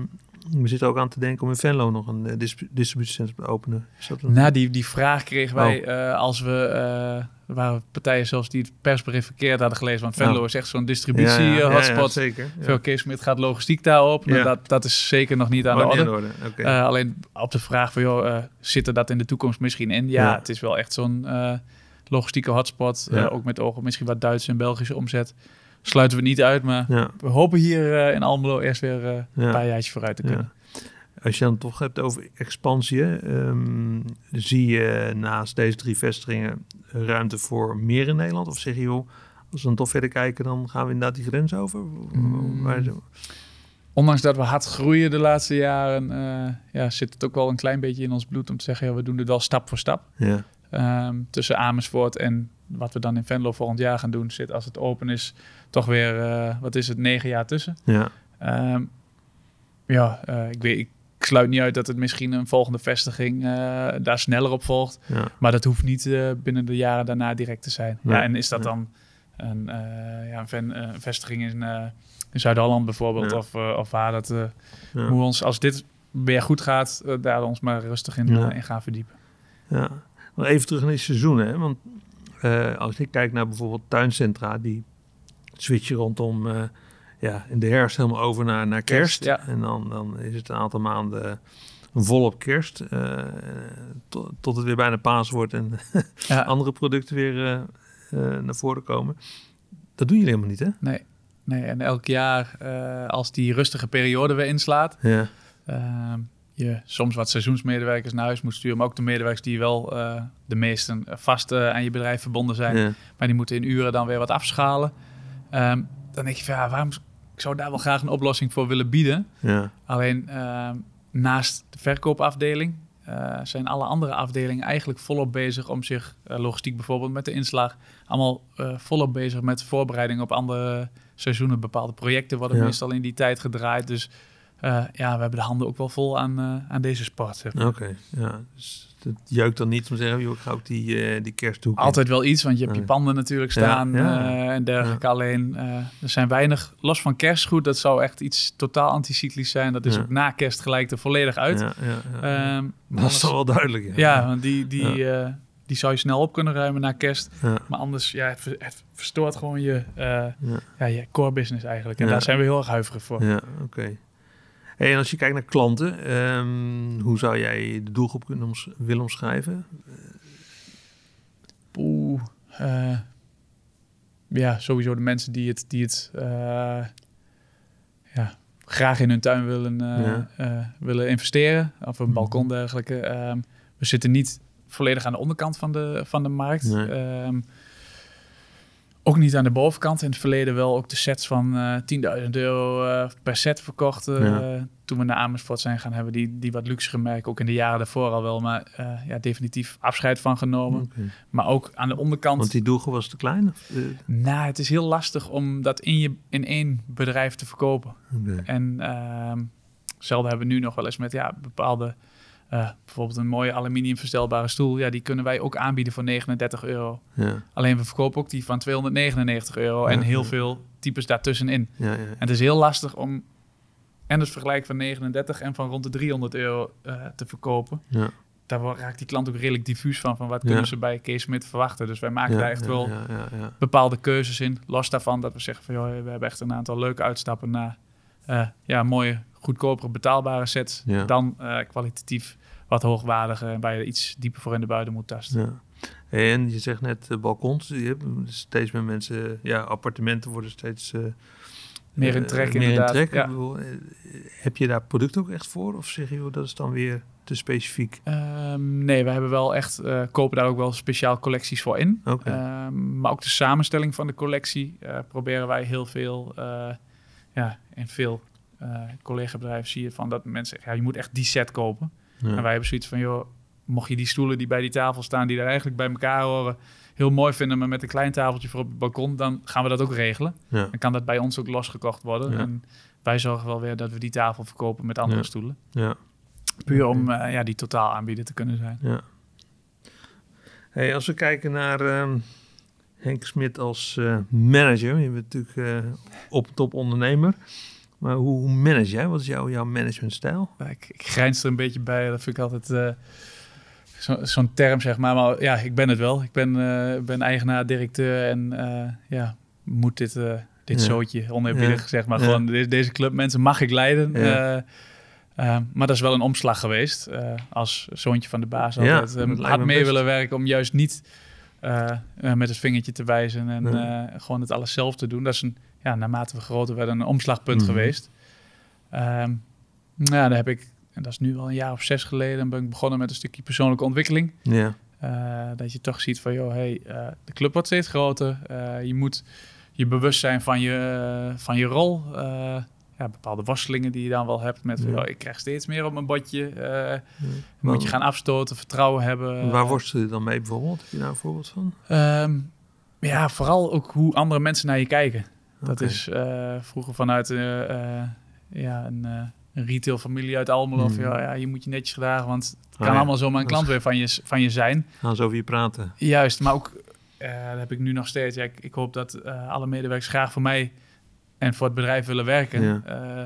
we zitten ook aan te denken om in Venlo nog een uh, distributiecentrum te openen. Is dat een... Nou, die, die vraag kregen wij oh. uh, als we... Uh, er waren partijen zelfs die het persbericht verkeerd hadden gelezen. Want Venlo oh. is echt zo'n distributie-hotspot. Ja, ja, ja, zeker. Ja. Veel Kees Smit gaat logistiek daarop. Ja. Dat, dat is zeker nog niet aan oh, de orde. orde. Okay. Uh, alleen op de vraag van, joh, uh, zit er dat in de toekomst misschien in? Ja, ja. het is wel echt zo'n uh, logistieke hotspot. Ja. Uh, ook met ogen misschien wat Duitse en Belgische omzet. Sluiten we niet uit, maar ja. we hopen hier uh, in Almelo eerst weer uh, ja. een paar jaartjes vooruit te kunnen. Ja. Als je dan toch hebt over expansie, um, zie je naast deze drie vestigingen ruimte voor meer in Nederland? Of zeg je, joh, als we dan toch verder kijken, dan gaan we inderdaad die grens over? Mm. Waar ze... Ondanks dat we hard groeien de laatste jaren, uh, ja, zit het ook wel een klein beetje in ons bloed om te zeggen, ja, we doen dit wel stap voor stap. Ja. Um, tussen Amersfoort en wat we dan in Venlo volgend jaar gaan doen, zit als het open is, toch weer, uh, wat is het, negen jaar tussen. Ja, um, ja uh, ik weet, ik Ik sluit niet uit dat het misschien een volgende vestiging uh, daar sneller op volgt. Ja. Maar dat hoeft niet uh, binnen de jaren daarna direct te zijn. Nee. Ja, en is dat ja. dan een, uh, ja, een, ven, uh, een vestiging in, uh, in Zuid-Holland bijvoorbeeld? Ja. Of, uh, of waar dat... Uh, ja. Moeten we ons, als dit weer goed gaat, uh, daar ons maar rustig in, ja. uh, in gaan verdiepen. Ja, maar even terug naar die seizoenen. Hè? Want uh, als ik kijk naar bijvoorbeeld tuincentra, die switchen rondom... Uh, Ja, in de herfst helemaal over naar, naar kerst. kerst ja. En dan, dan is het een aantal maanden volop kerst. Uh, to, tot het weer bijna paas wordt en ja. andere producten weer uh, uh, naar voren komen. Dat doen jullie helemaal niet, hè? Nee, nee. En elk jaar uh, als die rustige periode weer inslaat... Ja. Uh, je soms wat seizoensmedewerkers naar huis moet sturen... maar ook de medewerkers die wel uh, de meesten vast uh, aan je bedrijf verbonden zijn. Ja. Maar die moeten in uren dan weer wat afschalen. Um, dan denk je van, ja, waarom... Ik zou daar wel graag een oplossing voor willen bieden. Ja. Alleen uh, naast de verkoopafdeling uh, zijn alle andere afdelingen eigenlijk volop bezig om zich, uh, logistiek bijvoorbeeld met de inslag, allemaal uh, volop bezig met voorbereiding op andere seizoenen. Bepaalde projecten worden ja. meestal in die tijd gedraaid. Dus uh, ja, we hebben de handen ook wel vol aan, uh, aan deze sport. Zeg maar. Oké, okay, ja. Dus het jeukt dan niet om te zeggen, joh, ik ga ook die, uh, die kersthoek. Altijd wel iets, want je hebt je panden natuurlijk staan ja, ja. Uh, en dergelijke. Ja. Alleen, uh, er zijn weinig, los van kerstgoed, dat zou echt iets totaal anticyclisch zijn. Dat is ja. ook na kerst gelijk er volledig uit. Ja, ja, ja. Um, dat is toch wel duidelijk. Ja, ja want die, die, ja. Uh, die zou je snel op kunnen ruimen na kerst. Ja. Maar anders, ja, het, het verstoort gewoon je, uh, ja. Ja, je core business eigenlijk. En ja. daar zijn we heel erg huiverig voor. Ja, oké. Okay. Hey, en als je kijkt naar klanten, um, hoe zou jij de doelgroep kunnen oms- willen omschrijven? Oeh, uh, ja, sowieso de mensen die het, die het uh, ja, graag in hun tuin willen, uh, ja. uh, willen investeren. Of een balkon mm-hmm. dergelijke. Um, we zitten niet volledig aan de onderkant van de, van de markt. Nee. Um, Ook niet aan de bovenkant. In het verleden wel ook de sets van uh, tienduizend euro uh, per set verkocht. Uh, ja. Toen we naar Amersfoort zijn gaan, hebben die, die wat luxere merken ook in de jaren daarvoor al wel. Maar uh, ja, definitief afscheid van genomen. Okay. Maar ook aan de onderkant. Want die doelgroep was te klein? Of, uh... Nou, het is heel lastig om dat in, je, in één bedrijf te verkopen. Okay. En uh, zelden hebben we nu nog wel eens met ja, bepaalde... Uh, bijvoorbeeld een mooie aluminium verstelbare stoel. Ja, die kunnen wij ook aanbieden voor negenendertig euro. Ja. Alleen we verkopen ook die van tweehonderdnegenennegentig euro. Ja, en heel ja. veel types daartussenin. Ja, ja. En het is heel lastig om en het vergelijk van negenendertig en van rond de driehonderd euro uh, te verkopen. Ja. Daar raakt die klant ook redelijk diffuus van. Van wat kunnen ja. ze bij Kees Smit verwachten. Dus wij maken ja, daar echt ja, wel ja, ja, ja. bepaalde keuzes in. Los daarvan dat we zeggen van joh, we hebben echt een aantal leuke uitstappen naar uh, ja, mooie, goedkopere, betaalbare sets. Ja. Dan uh, kwalitatief wat hoogwaardiger, waar je iets dieper voor in de buiten moet tasten. Ja. En je zegt net uh, balkons. Je hebt steeds meer mensen, ja, appartementen worden steeds uh, meer in trek. Uh, meer inderdaad. in trek. Ja. Bedoel, uh, heb je daar product ook echt voor? Of zeg je, dat is dan weer te specifiek? Um, nee, we hebben wel echt, uh, kopen daar ook wel speciaal collecties voor in. Okay. Um, maar ook de samenstelling van de collectie uh, proberen wij heel veel, uh, ja, in veel uh, collega-bedrijven zie je van dat mensen zeggen, ja, je moet echt die set kopen. Ja. En wij hebben zoiets van, joh, mocht je die stoelen die bij die tafel staan, die daar eigenlijk bij elkaar horen, heel mooi vinden, maar met een klein tafeltje voor op het balkon, dan gaan we dat ook regelen. Ja. Dan kan dat bij ons ook losgekocht worden. Ja. En wij zorgen wel weer dat we die tafel verkopen met andere ja. stoelen. Ja. Puur om uh, ja, die totaal aanbieder te kunnen zijn. Ja. Hey, als we kijken naar um, Henk Smit als uh, manager, je bent natuurlijk uh, op top ondernemer. Maar hoe, hoe manage jij? Wat is jouw, jouw managementstijl? Ja, ik, ik grijns er een beetje bij. Dat vind ik altijd uh, zo, zo'n term, zeg maar. Maar ja, ik ben het wel. Ik ben, uh, ben eigenaar, directeur en uh, ja, moet dit, uh, dit ja. zootje, oneerbiedig ja. gezegd. Maar ja. gewoon deze, deze club mensen mag ik leiden. Ja. Uh, uh, maar dat is wel een omslag geweest. Uh, als zoontje van de baas altijd ja, uh, hard mee best. willen werken om juist niet uh, uh, met het vingertje te wijzen en ja. uh, gewoon het alles zelf te doen. Dat is een, ja, naarmate we groter werden, een omslagpunt mm-hmm. geweest. Um, nou, daar heb ik, en dat is nu al een jaar of zes geleden, ben ik begonnen met een stukje persoonlijke ontwikkeling. Ja. Uh, dat je toch ziet van, joh, hey, uh, de club wordt steeds groter. Uh, je moet je bewust zijn van je, uh, van je rol. Uh, ja, bepaalde worstelingen die je dan wel hebt met, ja. joh, ik krijg steeds meer op mijn bordje. Uh, ja. Moet je gaan afstoten, vertrouwen hebben. Waar worstel je dan mee bijvoorbeeld? Heb je daar een voorbeeld van? Um, ja, vooral ook hoe andere mensen naar je kijken. Dat okay. is uh, vroeger vanuit uh, uh, ja, een, uh, een retailfamilie uit Almelo. Mm. Of, ja, ja, je moet je netjes gedragen, want het kan oh, ja. allemaal zomaar een klant weer van je, van je zijn. Gaan ze over je praten. Juist, maar ook, uh, dat heb ik nu nog steeds. Ja, ik, ik hoop dat uh, alle medewerkers graag voor mij en voor het bedrijf willen werken. Ja. Uh,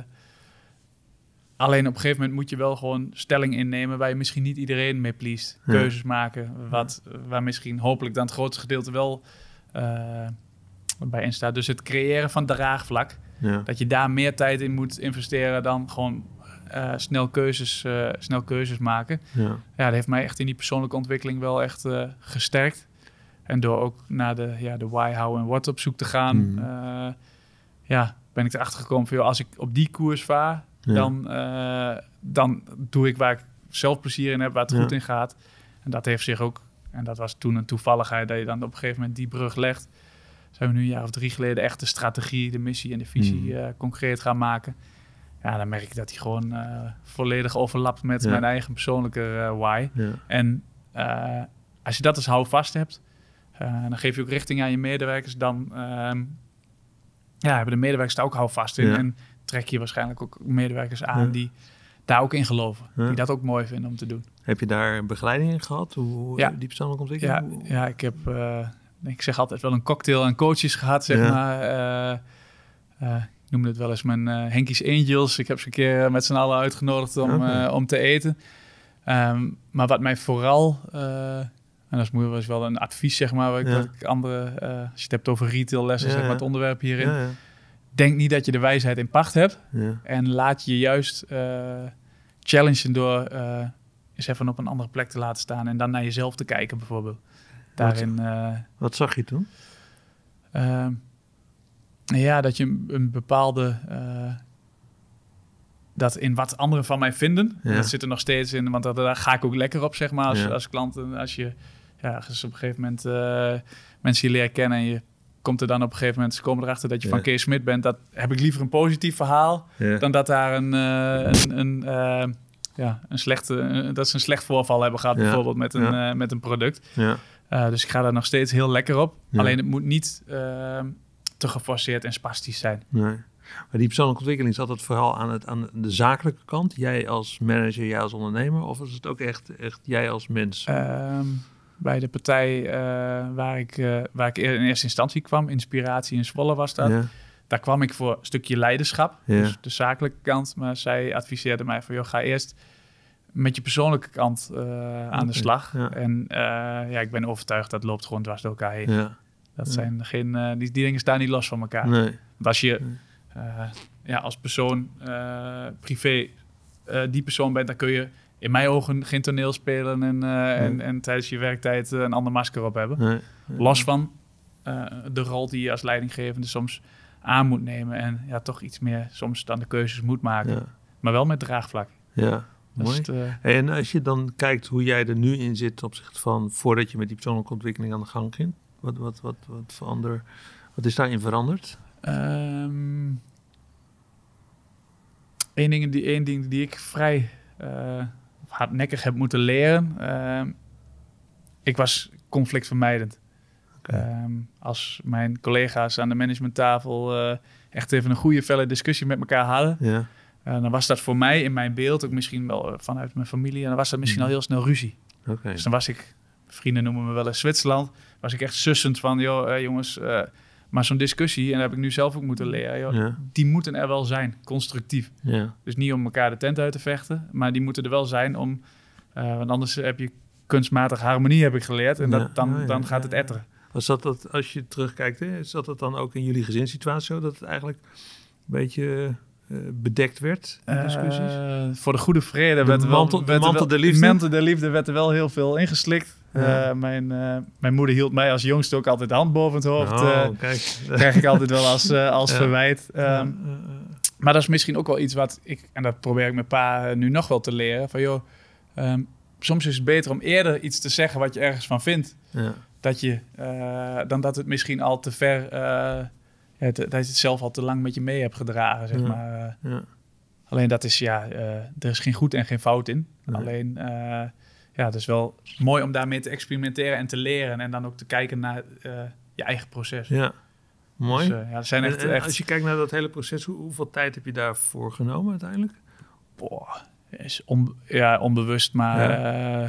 alleen op een gegeven moment moet je wel gewoon stelling innemen waar je misschien niet iedereen mee pleest. Ja. Keuzes maken, wat, waar misschien hopelijk dan het grootste gedeelte wel uh, bij in staat. Dus het creëren van draagvlak. Ja. Dat je daar meer tijd in moet investeren dan gewoon uh, snel, keuzes, uh, snel keuzes maken. Ja. ja, dat heeft mij echt in die persoonlijke ontwikkeling wel echt uh, gesterkt. En door ook naar de, ja, de why, how en what op zoek te gaan, mm. uh, ja, ben ik erachter gekomen van, joh, als ik op die koers vaar, ja. dan, uh, dan doe ik waar ik zelf plezier in heb, waar het ja. goed in gaat. En dat heeft zich ook, en dat was toen een toevalligheid, dat je dan op een gegeven moment die brug legt. Zijn we nu een jaar of drie geleden echt de strategie, de missie en de visie mm. uh, concreet gaan maken. Ja, dan merk ik dat die gewoon uh, volledig overlapt met ja. mijn eigen persoonlijke uh, why. Ja. En uh, als je dat als houvast hebt, uh, dan geef je ook richting aan je medewerkers. Dan uh, ja, hebben de medewerkers daar ook houvast in. Ja. En trek je waarschijnlijk ook medewerkers aan ja. die daar ook in geloven. Ja. Die dat ook mooi vinden om te doen. Heb je daar begeleiding in gehad? Hoe ja. die persoonlijke ontwikkeling? Ja, ja, ik heb... Uh, Ik zeg altijd wel een cocktail aan coaches gehad, zeg ja. maar. Uh, uh, ik noemde het wel eens mijn uh, Henkies Angels. Ik heb ze een keer met z'n allen uitgenodigd om, okay. uh, om te eten. Um, maar wat mij vooral... Uh, en dat is moeilijk, wel een advies, zeg maar. Waar ik, ja. wat ik andere, uh, als je het hebt over retaillessen, ja, zeg maar, het onderwerp hierin. Ja, ja. Denk niet dat je de wijsheid in pacht hebt. Ja. En laat je juist uh, challengen door uh, eens even op een andere plek te laten staan. En dan naar jezelf te kijken, bijvoorbeeld. Daarin, wat, uh, wat zag je toen? Uh, ja, dat je een, een bepaalde... Uh, dat in wat anderen van mij vinden. Ja. Dat zit er nog steeds in, want dat, daar ga ik ook lekker op, zeg maar. Als, ja. als klant, als je... Ja, als op een gegeven moment uh, mensen je leren kennen... en je komt er dan op een gegeven moment... ze komen erachter dat je ja. van Kees Smit bent... dat heb ik liever een positief verhaal... Ja. dan dat daar een... Uh, een, een uh, ja, een slechte, uh, dat ze een slecht voorval hebben gehad... Ja. bijvoorbeeld met een, ja. uh, met een product... Ja. Uh, dus ik ga daar nog steeds heel lekker op. Ja. Alleen het moet niet uh, te geforceerd en spastisch zijn. Nee. Maar die persoonlijke ontwikkeling, zat het vooral aan, het, aan de zakelijke kant? Jij als manager, jij als ondernemer? Of is het ook echt, echt jij als mens? Uh, bij de partij uh, waar, ik, uh, waar ik in eerste instantie kwam, Inspiratie in Zwolle was dat. Ja. Daar kwam ik voor een stukje leiderschap. Ja. Dus de zakelijke kant. Maar zij adviseerde mij van, joh, ga eerst... met je persoonlijke kant uh, aan okay, de slag. Ja. En uh, ja, ik ben overtuigd dat loopt gewoon dwars door elkaar heen. Ja. Dat ja. zijn geen, uh, die, die dingen staan niet los van elkaar. Nee. Want als je uh, ja, als persoon uh, privé uh, die persoon bent, dan kun je in mijn ogen geen toneel spelen en, uh, nee. en, en tijdens je werktijd uh, een ander masker op hebben. Nee. Nee. Los van uh, de rol die je als leidinggevende soms aan moet nemen en ja, toch iets meer soms dan de keuzes moet maken. Ja. Maar wel met draagvlak. Ja. Mooi. Het, uh... En als je dan kijkt hoe jij er nu in zit... op zich van voordat je met die persoonlijke ontwikkeling aan de gang ging... wat, wat, wat, wat, verander, wat is daarin veranderd? Um, Eén ding die, één ding die ik vrij uh, hardnekkig heb moeten leren... Uh, ik was conflictvermijdend. Okay. Um, als mijn collega's aan de managementtafel... Uh, echt even een goede, felle discussie met elkaar hadden... Ja. Uh, dan was dat voor mij in mijn beeld, ook misschien wel uh, vanuit mijn familie... en dan was dat misschien mm. al heel snel ruzie. Okay. Dus dan was ik, vrienden noemen me wel eens Zwitserland... was ik echt sussend van, joh, uh, jongens, uh, Maar zo'n discussie, en dat heb ik nu zelf ook moeten leren, joh, ja. die moeten er wel zijn, constructief. Ja. Dus niet om elkaar de tent uit te vechten, maar die moeten er wel zijn om... Uh, want anders heb je kunstmatige harmonie, heb ik geleerd. En dat, ja. dan, oh, ja, dan gaat ja, het etteren. Was dat, dat, als je terugkijkt, hè, is dat het dan ook in jullie gezinssituatie zo... dat het eigenlijk een beetje... Uh, bedekt werd in discussies? Uh, voor de goede vrede de werd mantel, wel, de werd mantel wel, der liefde. mantel der liefde werd er wel heel veel ingeslikt. Ja. Uh, mijn, uh, mijn moeder hield mij als jongste ook altijd de hand boven het hoofd. Oh, uh, kijk. Krijg ik altijd wel als, uh, als ja. verwijt. Um, ja, uh, uh. Maar dat is misschien ook wel iets wat ik... en dat probeer ik mijn pa nu nog wel te leren. Van joh, um, soms is het beter om eerder iets te zeggen wat je ergens van vindt. Ja. Dat je, uh, dan dat het misschien al te ver... Uh, Het, dat je het zelf al te lang met je mee hebt gedragen, zeg ja, maar. Ja. Alleen dat is, ja, uh, er is geen goed en geen fout in. Nee. Alleen, uh, ja, het is wel mooi om daarmee te experimenteren en te leren. En dan ook te kijken naar uh, je eigen proces. Ja, mooi. Dus, uh, ja, er zijn echt, en, en echt... als je kijkt naar dat hele proces, hoe, hoeveel tijd heb je daarvoor genomen uiteindelijk? Boah, is on, ja, onbewust, maar... Ja. Uh,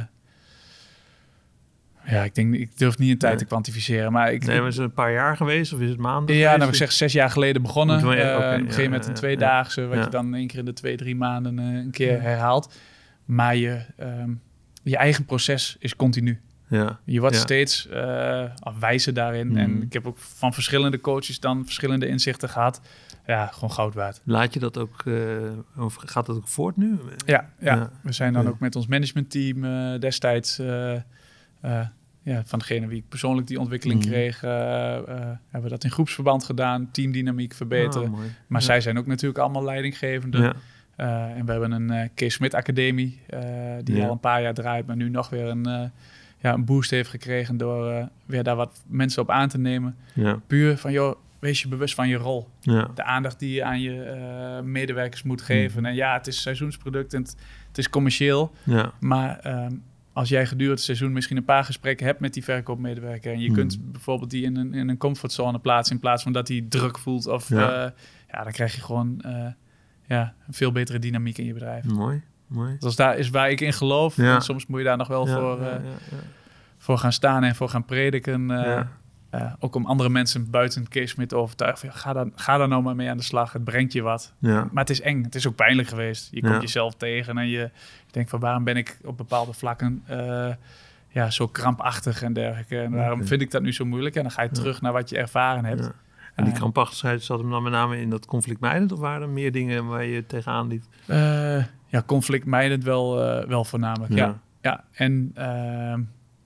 Ja, ik denk, ik durf niet een tijd nee. te kwantificeren, maar ik... Nee, maar is het een paar jaar geweest of is het maanden? Ja, nou, ik zeg zes jaar geleden begonnen. Je, uh, okay, begin ja, met een ja, tweedaagse, ja, wat ja. je dan één keer in de twee, drie maanden uh, een keer ja. herhaalt. Maar je, um, je eigen proces is continu. Ja. Je wordt ja. steeds uh, wijzer daarin. Mm. En ik heb ook van verschillende coaches dan verschillende inzichten gehad. Ja, gewoon goud waard. Laat je dat ook, uh, of gaat dat ook voort nu? Ja, ja. ja. we zijn dan ja. ook met ons managementteam uh, destijds... Uh, Uh, ja, van degene wie ik persoonlijk die ontwikkeling mm. kreeg, uh, uh, hebben we dat in groepsverband gedaan, teamdynamiek verbeteren. Oh, maar ja. zij zijn ook natuurlijk allemaal leidinggevende. Ja. Uh, en we hebben een uh, Kees Smit Academie, uh, die ja. al een paar jaar draait, maar nu nog weer een, uh, ja, een boost heeft gekregen door uh, weer daar wat mensen op aan te nemen. Ja. Puur van, joh, wees je bewust van je rol. Ja. De aandacht die je aan je uh, medewerkers moet geven. Mm. En ja, het is seizoensproduct en het, het is commercieel, ja. maar... Um, als jij gedurende het seizoen misschien een paar gesprekken hebt met die verkoopmedewerker... en je hmm. kunt bijvoorbeeld die in een, in een comfortzone plaatsen... in plaats van dat hij druk voelt. Of, ja. Uh, ja, dan krijg je gewoon uh, ja, een veel betere dynamiek in je bedrijf. Mooi, mooi. Dus daar is waar ik in geloof. Ja. En soms moet je daar nog wel ja, voor, uh, ja, ja, ja. voor gaan staan en voor gaan prediken. Uh, ja. uh, ook om andere mensen buiten Kees Smit te overtuigen. Van, ja, ga, daar, ga daar nou maar mee aan de slag. Het brengt je wat. Ja. Maar het is eng. Het is ook pijnlijk geweest. Je komt ja. jezelf tegen en je... denk van waarom ben ik op bepaalde vlakken uh, ja, zo krampachtig en dergelijke. En waarom okay. vind ik dat nu zo moeilijk? En dan ga je terug ja. naar wat je ervaren hebt. Ja. En die krampachtigheid zat hem dan met name in dat conflictmijdend? Of waren er meer dingen waar je tegenaan liet? Uh, ja, conflictmijdend wel, uh, wel voornamelijk. Ja. Ja, ja. En uh,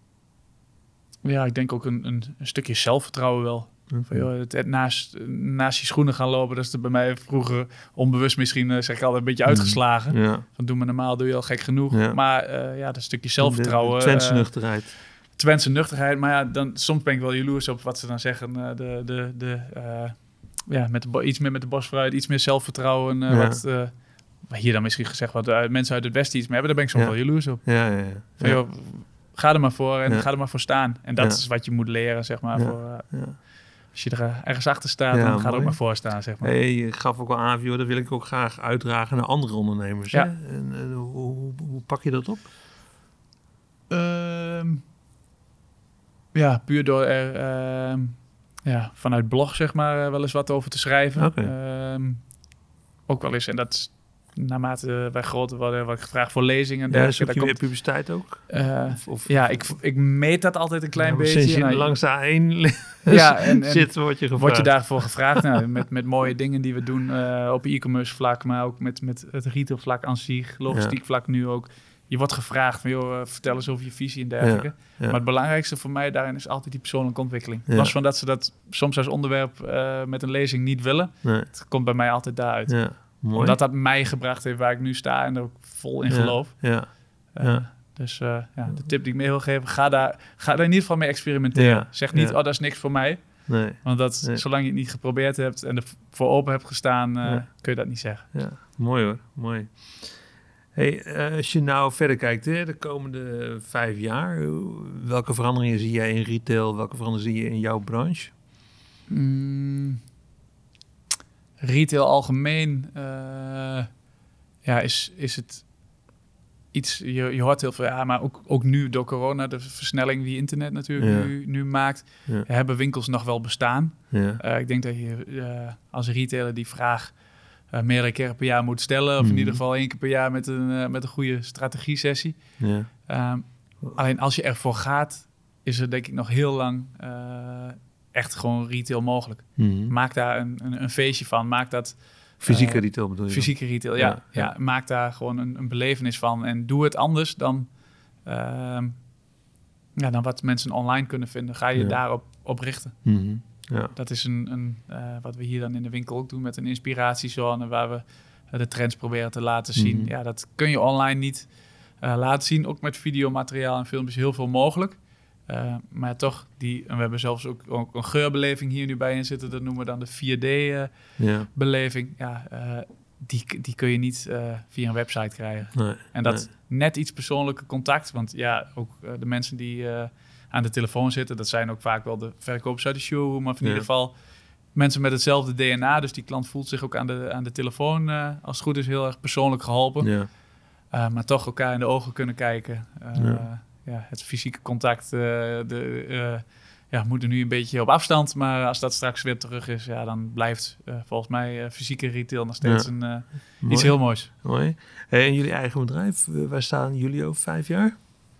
ja, ik denk ook een, een, een stukje zelfvertrouwen wel. Okay. Van, joh, het, het naast, naast je schoenen gaan lopen, dat is er bij mij vroeger onbewust misschien, uh, zeg ik altijd, een beetje uitgeslagen. Ja. Van doe maar normaal, doe je al gek genoeg. Ja. Maar uh, ja, dat stukje zelfvertrouwen. De, de Twentse nuchterheid. Uh, Twentse nuchterheid, maar ja, dan, soms ben ik wel jaloers op wat ze dan zeggen. Uh, de, de, de, uh, ja, met de, iets meer met de borst vooruit, iets meer zelfvertrouwen. Uh, ja. Wat uh, hier dan misschien gezegd wat uh, mensen uit het Westen iets meer hebben, daar ben ik soms ja. wel jaloers op. Ja, ja, ja. Van, ja. joh, ga er maar voor en ja. ga er maar voor staan. En dat ja. is wat je moet leren, zeg maar. Ja. Voor, uh, ja. Als je er ergens achter staat, ja, dan ga er ook maar voor staan, zeg maar. Hey, je gaf ook al aan, joh, dat wil ik ook graag uitdragen naar andere ondernemers. Ja. Hè? En, en hoe, hoe, hoe pak je dat op? Uh, ja, puur door er uh, ja, vanuit blog, zeg maar, wel eens wat over te schrijven. Okay. Uh, ook wel eens, en dat is naarmate wij groter worden, wat ik gevraagd voor lezingen. Ja, zoek je komt, publiciteit ook? Uh, of, of, ja, ik, ik meet dat altijd een klein ja, beetje. Sinds je nou, langs A één ja, en, en zit, word je gevraagd. Word je daarvoor gevraagd. nou, met, met mooie dingen die we doen uh, op e-commerce vlak, maar ook met, met het retail vlak aan zich, logistiek ja. vlak nu ook. Je wordt gevraagd van, joh, vertel eens over je visie en dergelijke. Ja, ja. Maar het belangrijkste voor mij daarin is altijd die persoonlijke ontwikkeling. Ja. Los van dat ze dat soms als onderwerp uh, met een lezing niet willen. Nee. Het komt bij mij altijd daaruit. Ja. Mooi. Omdat dat mij gebracht heeft waar ik nu sta en er ook vol in ja, geloof. Ja, uh, ja. Dus uh, ja, de tip die ik mee wil geven, ga daar, ga daar in ieder geval mee experimenteren. Ja, zeg niet, ja. oh, dat is niks voor mij. Nee. Want dat, nee. zolang je het niet geprobeerd hebt en er voor open hebt gestaan, uh, ja. kun je dat niet zeggen. Ja, mooi hoor, mooi. Hey, uh, als je nou verder kijkt, hè, de komende vijf jaar, welke veranderingen zie jij in retail, welke veranderingen zie je in jouw branche? Mm. Retail algemeen uh, ja, is, is het iets, je, je hoort heel veel, ja, maar ook, ook nu door corona, de versnelling die internet natuurlijk ja. nu, nu maakt, ja. hebben winkels nog wel bestaan. Ja. Uh, ik denk dat je uh, als retailer die vraag uh, meerdere keren per jaar moet stellen, of mm. in ieder geval één keer per jaar met een, uh, met een goede strategie-sessie. Ja. Um, alleen als je ervoor gaat, is er denk ik nog heel lang uh, echt gewoon retail mogelijk. Mm. Maak daar een, een, een feestje van, maak dat... Fysieke uh, retail bedoel je? Fysieke dan? retail, ja, ja, ja. ja. Maak daar gewoon een, een belevenis van. En doe het anders dan, uh, ja, dan wat mensen online kunnen vinden. Ga je ja. daarop op richten. Mm-hmm. Ja. Dat is een, een, uh, wat we hier dan in de winkel ook doen met een inspiratiezone... waar we uh, de trends proberen te laten zien. Mm-hmm. Ja, dat kun je online niet uh, laten zien. Ook met videomateriaal en filmpjes heel veel mogelijk. Uh, maar toch, die, en we hebben zelfs ook, ook een geurbeleving hier nu bij in zitten. Dat noemen we dan de vier D-beleving. Uh, ja, ja uh, die, die kun je niet uh, via een website krijgen. Nee, en dat nee. net iets persoonlijke contact. Want ja, ook uh, de mensen die uh, aan de telefoon zitten... dat zijn ook vaak wel de verkopers uit de showroom. Of in ja. ieder geval mensen met hetzelfde D N A. Dus die klant voelt zich ook aan de, aan de telefoon... Uh, als het goed is heel erg persoonlijk geholpen. Ja. Uh, maar toch elkaar in de ogen kunnen kijken... Uh, ja. Ja, het fysieke contact uh, de, uh, ja, moet er nu een beetje op afstand. Maar als dat straks weer terug is, ja, dan blijft uh, volgens mij uh, fysieke retail nog steeds ja. een, uh, iets heel moois. Mooi. Hey, en jullie eigen bedrijf, waar staan jullie over vijf jaar?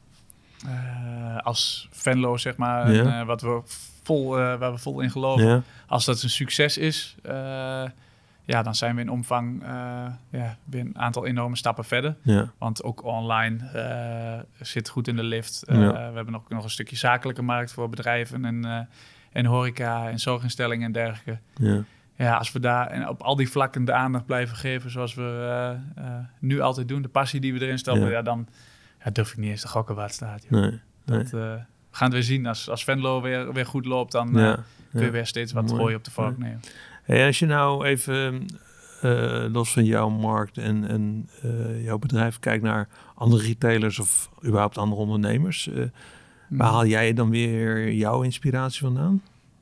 Uh, als Venlo, zeg maar, ja. en, uh, wat we vol, uh, waar we vol in geloven. Ja. Als dat een succes is... Uh, Ja, dan zijn we in omvang uh, ja, weer een aantal enorme stappen verder. Ja. Want ook online uh, zit goed in de lift. Uh, ja. We hebben nog, nog een stukje zakelijke markt voor bedrijven en, uh, en horeca en zorginstellingen en dergelijke. Ja. Ja, als we daar en op al die vlakken de aandacht blijven geven zoals we uh, uh, nu altijd doen, de passie die we erin stoppen, ja. Ja, dan ja, durf ik niet eens te gokken waar het staat. Joh. Nee, nee. Dat uh, gaan we weer zien. Als, als Venlo weer, weer goed loopt, dan uh, ja. kun je ja. weer steeds wat gooien op de vork ja. nemen. Hey, als je nou even uh, los van jouw markt en, en uh, jouw bedrijf kijkt naar andere retailers of überhaupt andere ondernemers, uh, mm. waar haal jij dan weer jouw inspiratie vandaan?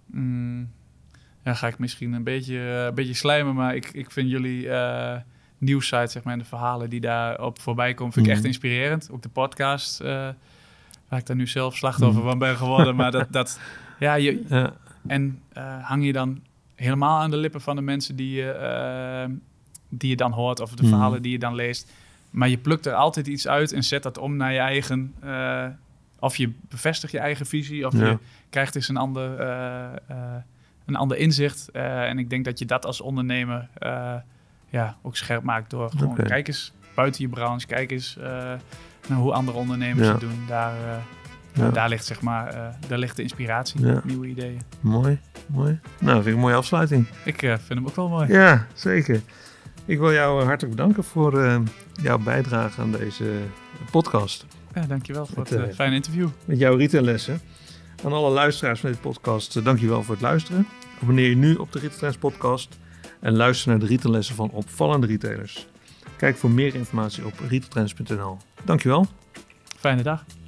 Mm, ja, ga ik misschien een beetje, uh, een beetje slijmen, maar ik, ik vind jullie uh, nieuwssite, zeg maar, en de verhalen die daarop voorbij komen, vind ik mm. echt inspirerend. Ook de podcast, uh, waar ik daar nu zelf slachtoffer mm. van ben geworden, maar dat, dat ja, je, ja. en uh, hang je dan helemaal aan de lippen van de mensen die je, uh, die je dan hoort... of de mm. verhalen die je dan leest. Maar je plukt er altijd iets uit en zet dat om naar je eigen... Uh, of je bevestigt je eigen visie... of ja. je krijgt eens een ander, uh, uh, een ander inzicht. Uh, en ik denk dat je dat als ondernemer uh, ja, ook scherp maakt... door gewoon okay. kijk eens buiten je branche... kijk eens uh, naar hoe andere ondernemers ja. het doen. Daar... Uh, Ja. Daar ligt zeg maar, uh, daar ligt de inspiratie, ja. nieuwe ideeën. Mooi, mooi. Nou, vind ik een mooie afsluiting. Ik uh, vind hem ook wel mooi. Ja, zeker. Ik wil jou hartelijk bedanken voor uh, jouw bijdrage aan deze podcast. Ja, dankjewel voor met, het uh, fijne interview. Met jouw retaillessen. Aan alle luisteraars van deze podcast, uh, dankjewel voor het luisteren. Abonneer je nu op de Retail Trends podcast en luister naar de retaillessen van opvallende retailers. Kijk voor meer informatie op retailtrends punt n l. Dankjewel. Fijne dag.